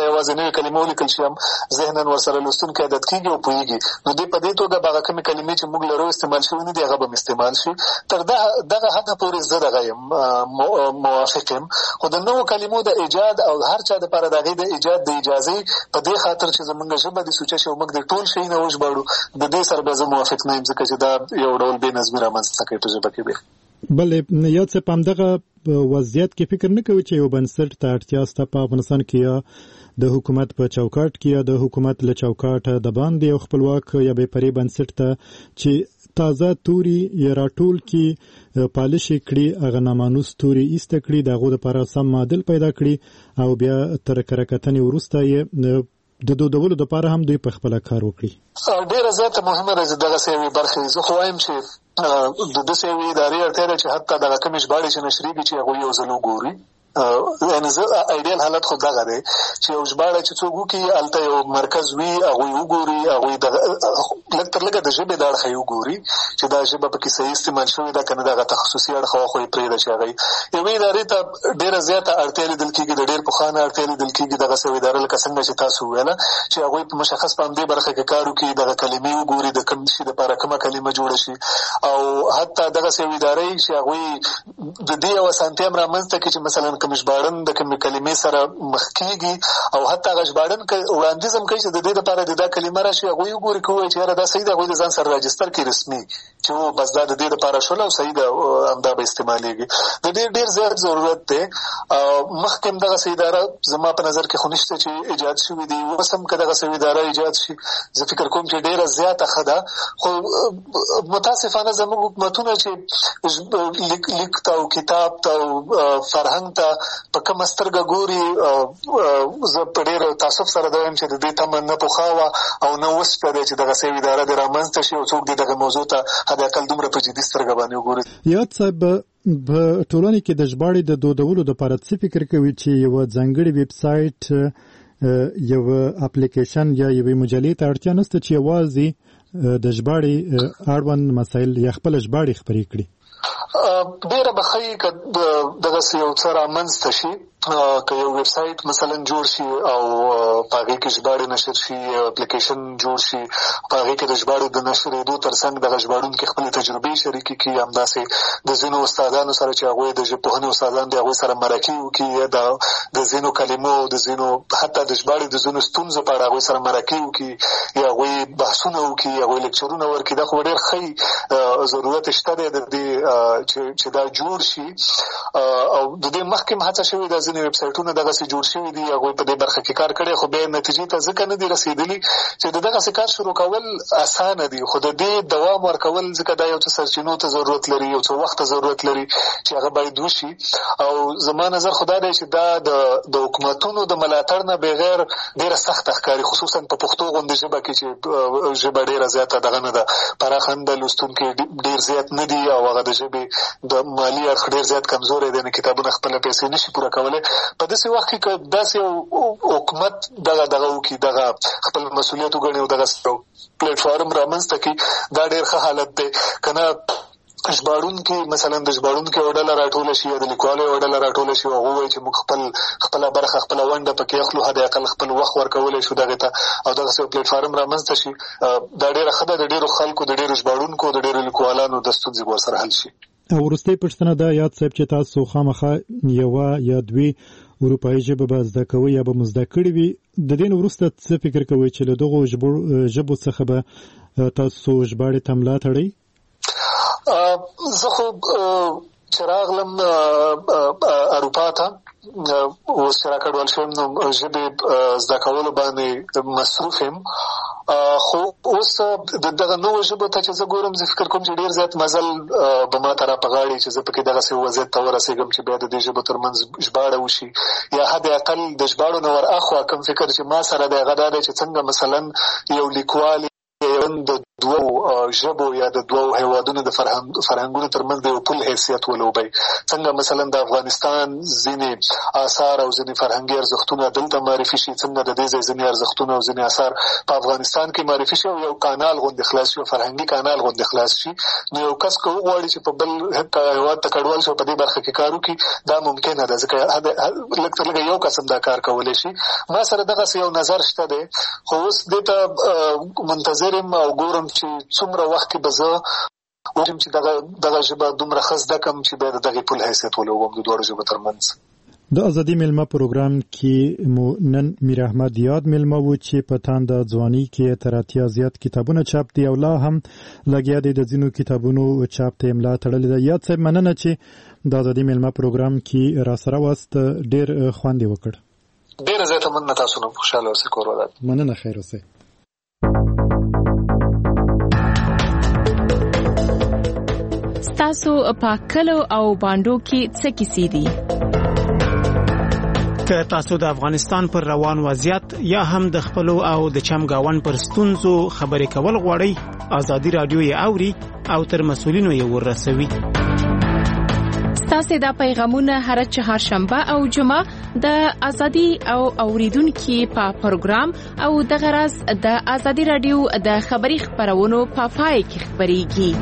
کله یوازې نوې کلمې ولیکل شي هم ذهناً ورسره لوستونکی عادت کېږي او پوهېږي، نو دې په دې توګه به هغه کومې کلمې چې موږ لرو استعمال شوي نه دي هغه به م استعمال شي. تر دغه حده پورې زه دغه یم موافق یم، خو د نوو کلمو د ایجاد او هر چا دپاره د هغې د ایجاد د اجازې په دې خاطر چې زموږ ژبه دې سوچه شي او موږ د ټول شي نه وژباړو، د دې سره به زه موافق نه یم، ځکه چې دا یو ډول بې نظمي رامنځته کوي په ژبه کې. بیا بلې یاد صاحب په همدغه وضعیت کې فکر نه کوي چې یو بنسټ ته اړتیا شته په افغانستان کې، یا د حکومت په چوکاټ کې یا د حکومت له چوکاټه د باندې یو خپلواک یا بې پرې بنسټ ته چې تازه توري یا راټول کې پالشي کړي، هغه نامانوس توري ایسته کړي، د هغو دپاره سم معادل پیدا کړي او بیا تر کره کتنې وروسته یې د دودولو دپاره هم دوی په خپله کار وکړي. ډېره زیاته مهمه ده چې دغسې یوې برخې زه خو وایم چې د داسې یوې ادارې اړتیا ده چې حتی دغه کومې ژباړې چې نشرېږي چې هغوی یو ځل وګوري. یعنې زه ایډیل حالت خو دغه دی چې یو ژباړه چې څوک وکړي هلته یو مرکز وي، هغوی وګوري، هغوی لږ تر لږه د ژبې د اړخه یې وګوري چې دا ژبه پکې صحیح استعمال شوې ده که نه، دغه تخصصي اړخ خو یې پرېږده چې هغه یوې ادارې ته ډېره زیاته اړتیا لیدل کېږي، د ډېر پخوا نه اړتیا لیدل کېږي دغسې یوه اداره لکه څنګه چې تاسو وویله چې هغوی په مشخص په همدې برخه کې کار وکړي، دغه کلمې وګوري، د کوم شي دپاره کومه کلمه جوړه شي، او حتی دغسې یوې ادارې چې هغوی د دې یو اسانتیا هم رامنځته کړي چې مثلا کوم ژباړن د کومې کلمې سره مخ کېږي او حتی هغه ژباړن وړاندیز هم کوي چې د دې دپاره د دا کلمه راشي، هغوی وګوري که ووایي چې یاره دا صحیح ده، هغوی د ځان سره راجستر کړي رسمي چې و بس دا د دې دپاره شوله او صحیح ده همدا به استعمالېږي. د دې ډېر زیات ضرورت دی. مخکې هم دغسې اداره زما په نظر کې خو نشته چې ایجاد شوي دي، اوس هم که دغسې یوه اداره ایجاد شي زه فکر کوم چې ډېره زیاته ښه ده. خو متاسفانه زموږ حکومتونه چې لیک ته او کتاب ته او فرهنګ ته په کومه سترګه ګوري، زه په ډېر تعصب سره دا وایم چې د دې تمه نه پخوا وه او نه اوس شته دی چې دغسې یوه اداره دې رامنځته شي او څوک دې دغه موضوع ته حداقل دومره په جدي سترګه باندې وګوري. یاد صاحب په ټولنې کې د ژباړې د دودولو دپاره څه فکر کوي چې یوه ځانګړې ویب سایټ، یوه اپلیکیشن یا یوې مجلې ته اړتیا نشته چې یوازې د ژباړې اړوند مسایل یا خپله ژباړې خپرې کړي؟ ډېره به ښه وي که دغسې یو څه رامنځته شي، که یو ویب سایټ مثلا جوړ شي او په هغې کې ژباړې نشر شي، اپلیکیشن جوړ شي، په هغې کې د ژباړو د نشرېدو تر څنګ دغه ژباړونکي خپلې تجربې شریکې کړي، همداسې د ځینو استادانو سره چې هغوی د ژبپوهنې استادان دي هغوی سره مرکې وکړي، یا د ځینو کلمو د ځینو حتی د ژباړې د ځینو ستونزو په اړه هغوی سره مرکې وکړي، یا هغوی بحثونه وکړي، هغوی لیکچرونه ورکړي. دا خو ډېر ښه ضرورت شته دی د دې چې دا جوړ شي. او د دې مخکې هم هڅه شوې ده، ځینې ویب سایټونه دغسې جوړ شوي دي، هغوی په دې برخه کې کار کړی، خو بیا نتیجې ته ځکه نه دي رسېدلي چې د دغسې کار شروع کول اسانه دي، خو د دې دوام ورکول ځکه دا یو څه سرچینو ته ضرورت لري، یو څه وخت ته ضرورت لري چې هغه باید وشي. او زما نظر خو دا دی چې دا د حکومتونو د ملاتړ نه بغیر ډېره سخته ښکاري، خصوصا په پښتو غوندې ژبه کې چې ژبه ډېره زیاته دغه نه ده، پراخه نه ده، لوستونکي ډېر زیات نه دي او هغه د ژبې د مالي اړخ ډېر زیات کمزوری دی، نه کتابونه خپله پیسې نشي پوره کولی. په داسې وخت کې که داسې یو حکومت دغه دغه وکړي، دغه خپل مسؤلیت وګڼي او دغه پلیټفارم رامنځته کړي، دا ډېر ښه حالت دی. که نه ژباړونکي مثلا د ژباړونکي یوه ډله راټوله شي یا د لیکوالو یوه ډله راټوله شي او هغه ووایي چې موږ خپل خپله برخه خپله ونډه پکې اخلو، حداقل خپل وخت ورکولی شو دغې ته، او دغسې یو پلیټفارم رامنځته شي، دا ډېره ښه ده. د ډېرو خلکو، د ډېرو ژباړونکو، د ډېرو لیکوالانو د ستونزې به ورسره حل شي. او وروستۍ پوښتنه ده یاد صاحب چې تاسو خامخا یوه یا دوې اروپایي ژبه به زده کوئ یا به مو زده کړې وي، د دې نه وروسته څه فکر کوئ چې له دغو ژبو څخه به تاسو ژباړې ته ملا تړئ؟ زه خو چې راغلم اروپا ته، اوس چې راکډوال شوم نو ژبې زده کولو باندې مصروف یم، خو اوس د دغه نوو ژبو ته چې زه ګورم، زه فکر کوم چې ډېر زیات مزل به ما ته را په غاړي چې زه پکې دغسې وضعیت ته ورسېږم چې بیا د دې ژبو تر منځ ژباړه وشي، یا حد اقل د ژباړو نه ور اخوا کوم فکر چې ما سره دی هغه دا دی چې څنګه مثلا یو لیکوال د دوه ژبو یا د دوه هیوادونو د فرهنګونو ترمنځ د یو پل حیثیت ولوبي. څنګه مثلا د افغانستان ځینې آثار او ځینې فرهنګي ارزښتونه دلته معرفي شي، څنګه د دې ځای ځینې ارزښتونه او ځینې آثار په افغانستان کې معرفي شي او یو کانال غوندې خلاص شي، یو فرهنګي کانال غوندې خلاص شي. نو یو کس که وغواړي چې په بل هېواد ته کډوال شي په دې برخه کې کار وکړي، دا ممکنه ده، ځکه لږ تر لږه یو قسم دا کار کولی شي. ما سره دغسې یو نظر شته دی، خو اوس دې ته منتظر یم او ګورم چې څومره وخت کې به زه وګورم چې دغه ژبه دومره ښه زده کړم چې بیا د دغې پل حیثیت ولوبم د دواړو ژبو ترمنځ. د ازادي میلمه پروګرام کې مو نن میر احمد یاد میلمه و چې په تانده ځواني کې تر اتیا زیات کتابونه چاپ دي او لا هم لګیا دي د ځینو کتابونو چاپ ته املا تړلې ده. یاد صاحب مننه چې د ازادي میلمه پروګرام کې را سره واست، ډېر خوند وکړ. ډېره زیاته مننه، تاسو نو خوشحاله اوسئ، کور ودان. مننه، خیر اوسئ. ستاسو په کلو او باندو کې څه کیسې دي؟ که تاسو د افغانستان پر روان وضعیت یا هم د خپلو او د چمګاون پر ستونزو خبرې کول غواړئ، ازادي رادیو یې اوري او تر مسؤلینو یې ورسوي. ستاسو دا پیغامونه هر چهارشنبه او جمعه د ازادي او اوریدونکو په پروګرام او د غرض د ازادي رادیو د خبري خبرونو په پای کې خبريږي.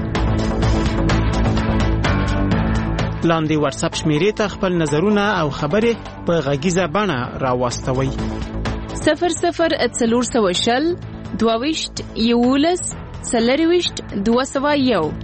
لاندې واتس اپ شمیرې ته خپل نظرونه او خبرې په غږیزه بڼه راوستوئ. صفر صفر څلور سوه شل دوه ویشت یولس څلرویشت دوه سوه یو